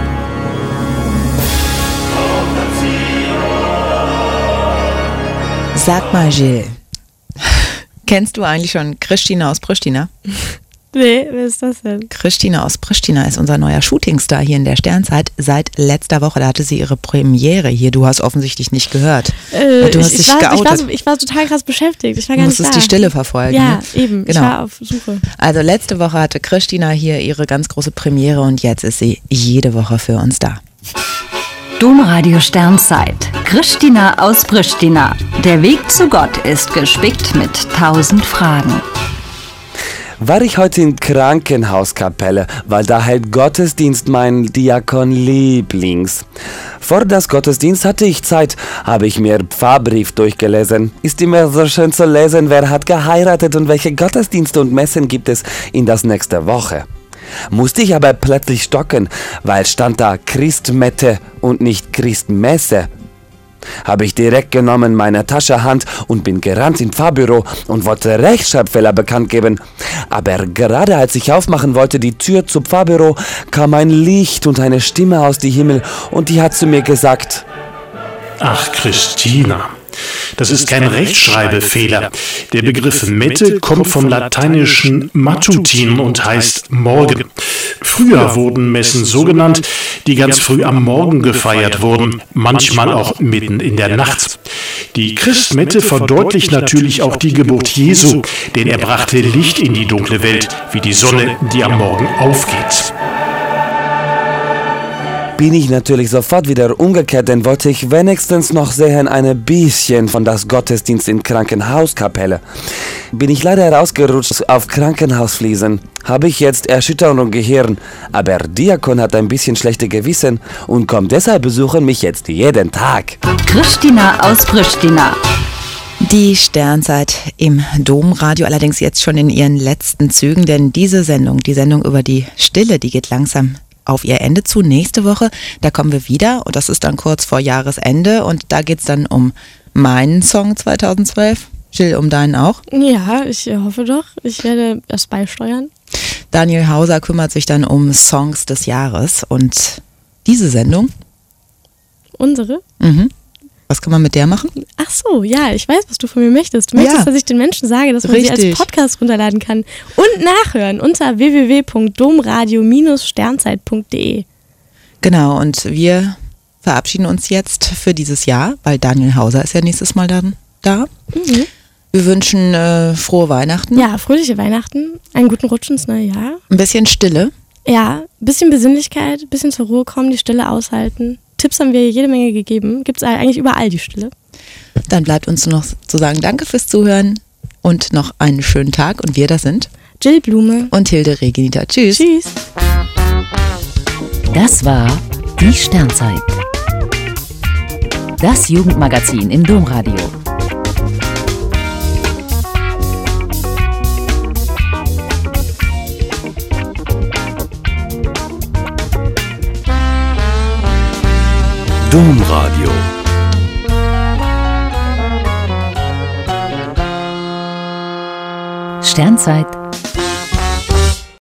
Speaker 3: Sag mal, Jill, kennst du eigentlich schon Christina aus Pristina?
Speaker 4: Nee, wer ist das denn?
Speaker 3: Christina aus Pristina ist unser neuer Shootingstar hier in der Sternzeit seit letzter Woche. Da hatte sie ihre Premiere hier. Du hast offensichtlich nicht gehört.
Speaker 4: Äh,
Speaker 3: du hast
Speaker 4: ich,
Speaker 3: dich
Speaker 4: ich, war,
Speaker 3: geoutet.
Speaker 4: ich, war so, ich war total krass beschäftigt. Ich war gar
Speaker 3: Du
Speaker 4: nicht da.
Speaker 3: musstest die Stille verfolgen.
Speaker 4: Ja,
Speaker 3: ne?
Speaker 4: eben.
Speaker 3: Genau.
Speaker 4: Ich war auf Suche.
Speaker 3: Also letzte Woche hatte Christina hier ihre ganz große Premiere und jetzt ist sie jede Woche für uns da.
Speaker 1: Domradio Sternzeit. Christina aus Pristina. Der Weg zu Gott ist gespickt mit tausend Fragen.
Speaker 6: War ich heute in Krankenhauskapelle, weil da hält Gottesdienst mein Diakon Lieblings. Vor das Gottesdienst hatte ich Zeit, habe ich mir Pfarrbrief durchgelesen. Ist immer so schön zu lesen, wer hat geheiratet und welche Gottesdienste und Messen gibt es in das nächste Woche. Musste ich aber plötzlich stocken, weil stand da Christmette und nicht Christmesse. Habe ich direkt genommen meine Taschenhand und bin gerannt ins Pfarrbüro und wollte Rechtschreibfehler bekannt geben. Aber gerade als ich aufmachen wollte, die Tür zum Pfarrbüro, kam ein Licht und eine Stimme aus dem Himmel und die hat zu mir gesagt:
Speaker 22: Ach, Christina, das ist kein Rechtschreibfehler. Der Begriff Mette kommt vom lateinischen matutin und heißt Morgen. Früher wurden Messen so genannt, die ganz früh am Morgen gefeiert wurden, manchmal auch mitten in der Nacht. Die Christmette verdeutlicht natürlich auch die Geburt Jesu, denn er brachte Licht in die dunkle Welt, wie die Sonne, die am Morgen aufgeht.
Speaker 6: Bin ich natürlich sofort wieder umgekehrt, denn wollte ich wenigstens noch sehen ein bisschen von das Gottesdienst in Krankenhauskapelle. Bin ich leider rausgerutscht auf Krankenhausfliesen. Habe ich jetzt Erschütterung im Gehirn, aber Diakon hat ein bisschen schlechte Gewissen und kommt deshalb besuchen mich jetzt jeden Tag.
Speaker 1: Christina aus Pristina.
Speaker 3: Die Sternzeit im Domradio, allerdings jetzt schon in ihren letzten Zügen, denn diese Sendung, die Sendung über die Stille, die geht langsam auf ihr Ende zu. Nächste Woche, da kommen wir wieder und das ist dann kurz vor Jahresende und da geht es dann um meinen Song zweitausendzwölf. Jill, um deinen auch?
Speaker 4: Ja, ich hoffe doch. Ich werde das beisteuern.
Speaker 3: Daniel Hauser kümmert sich dann um Songs des Jahres und diese Sendung?
Speaker 4: Unsere?
Speaker 3: Mhm. Was kann man mit der machen?
Speaker 4: Ach so, ja, ich weiß, was du von mir möchtest. Du möchtest, ja, dass ich den Menschen sage, dass man Richtig. sie als Podcast runterladen kann und nachhören unter w w w punkt domradio Bindestrich sternzeit punkt d e.
Speaker 3: Genau, und wir verabschieden uns jetzt für dieses Jahr, weil Daniel Hauser ist ja nächstes Mal dann da. Mhm. Wir wünschen äh, frohe Weihnachten.
Speaker 4: Ja, fröhliche Weihnachten, einen guten Rutsch ins neue Jahr.
Speaker 3: Ein bisschen Stille.
Speaker 4: Ja, ein bisschen Besinnlichkeit, ein bisschen zur Ruhe kommen, die Stille aushalten. Tipps haben wir jede Menge gegeben. Gibt es eigentlich überall die Stille.
Speaker 3: Dann bleibt uns nur noch zu sagen, danke fürs Zuhören und noch einen schönen Tag. Und wir, das sind
Speaker 4: Jill Blume
Speaker 3: und Hilde Regenita. Tschüss.
Speaker 4: Tschüss.
Speaker 5: Das war Die Sternzeit. Das Jugendmagazin im Domradio.
Speaker 22: Domradio.
Speaker 5: Sternzeit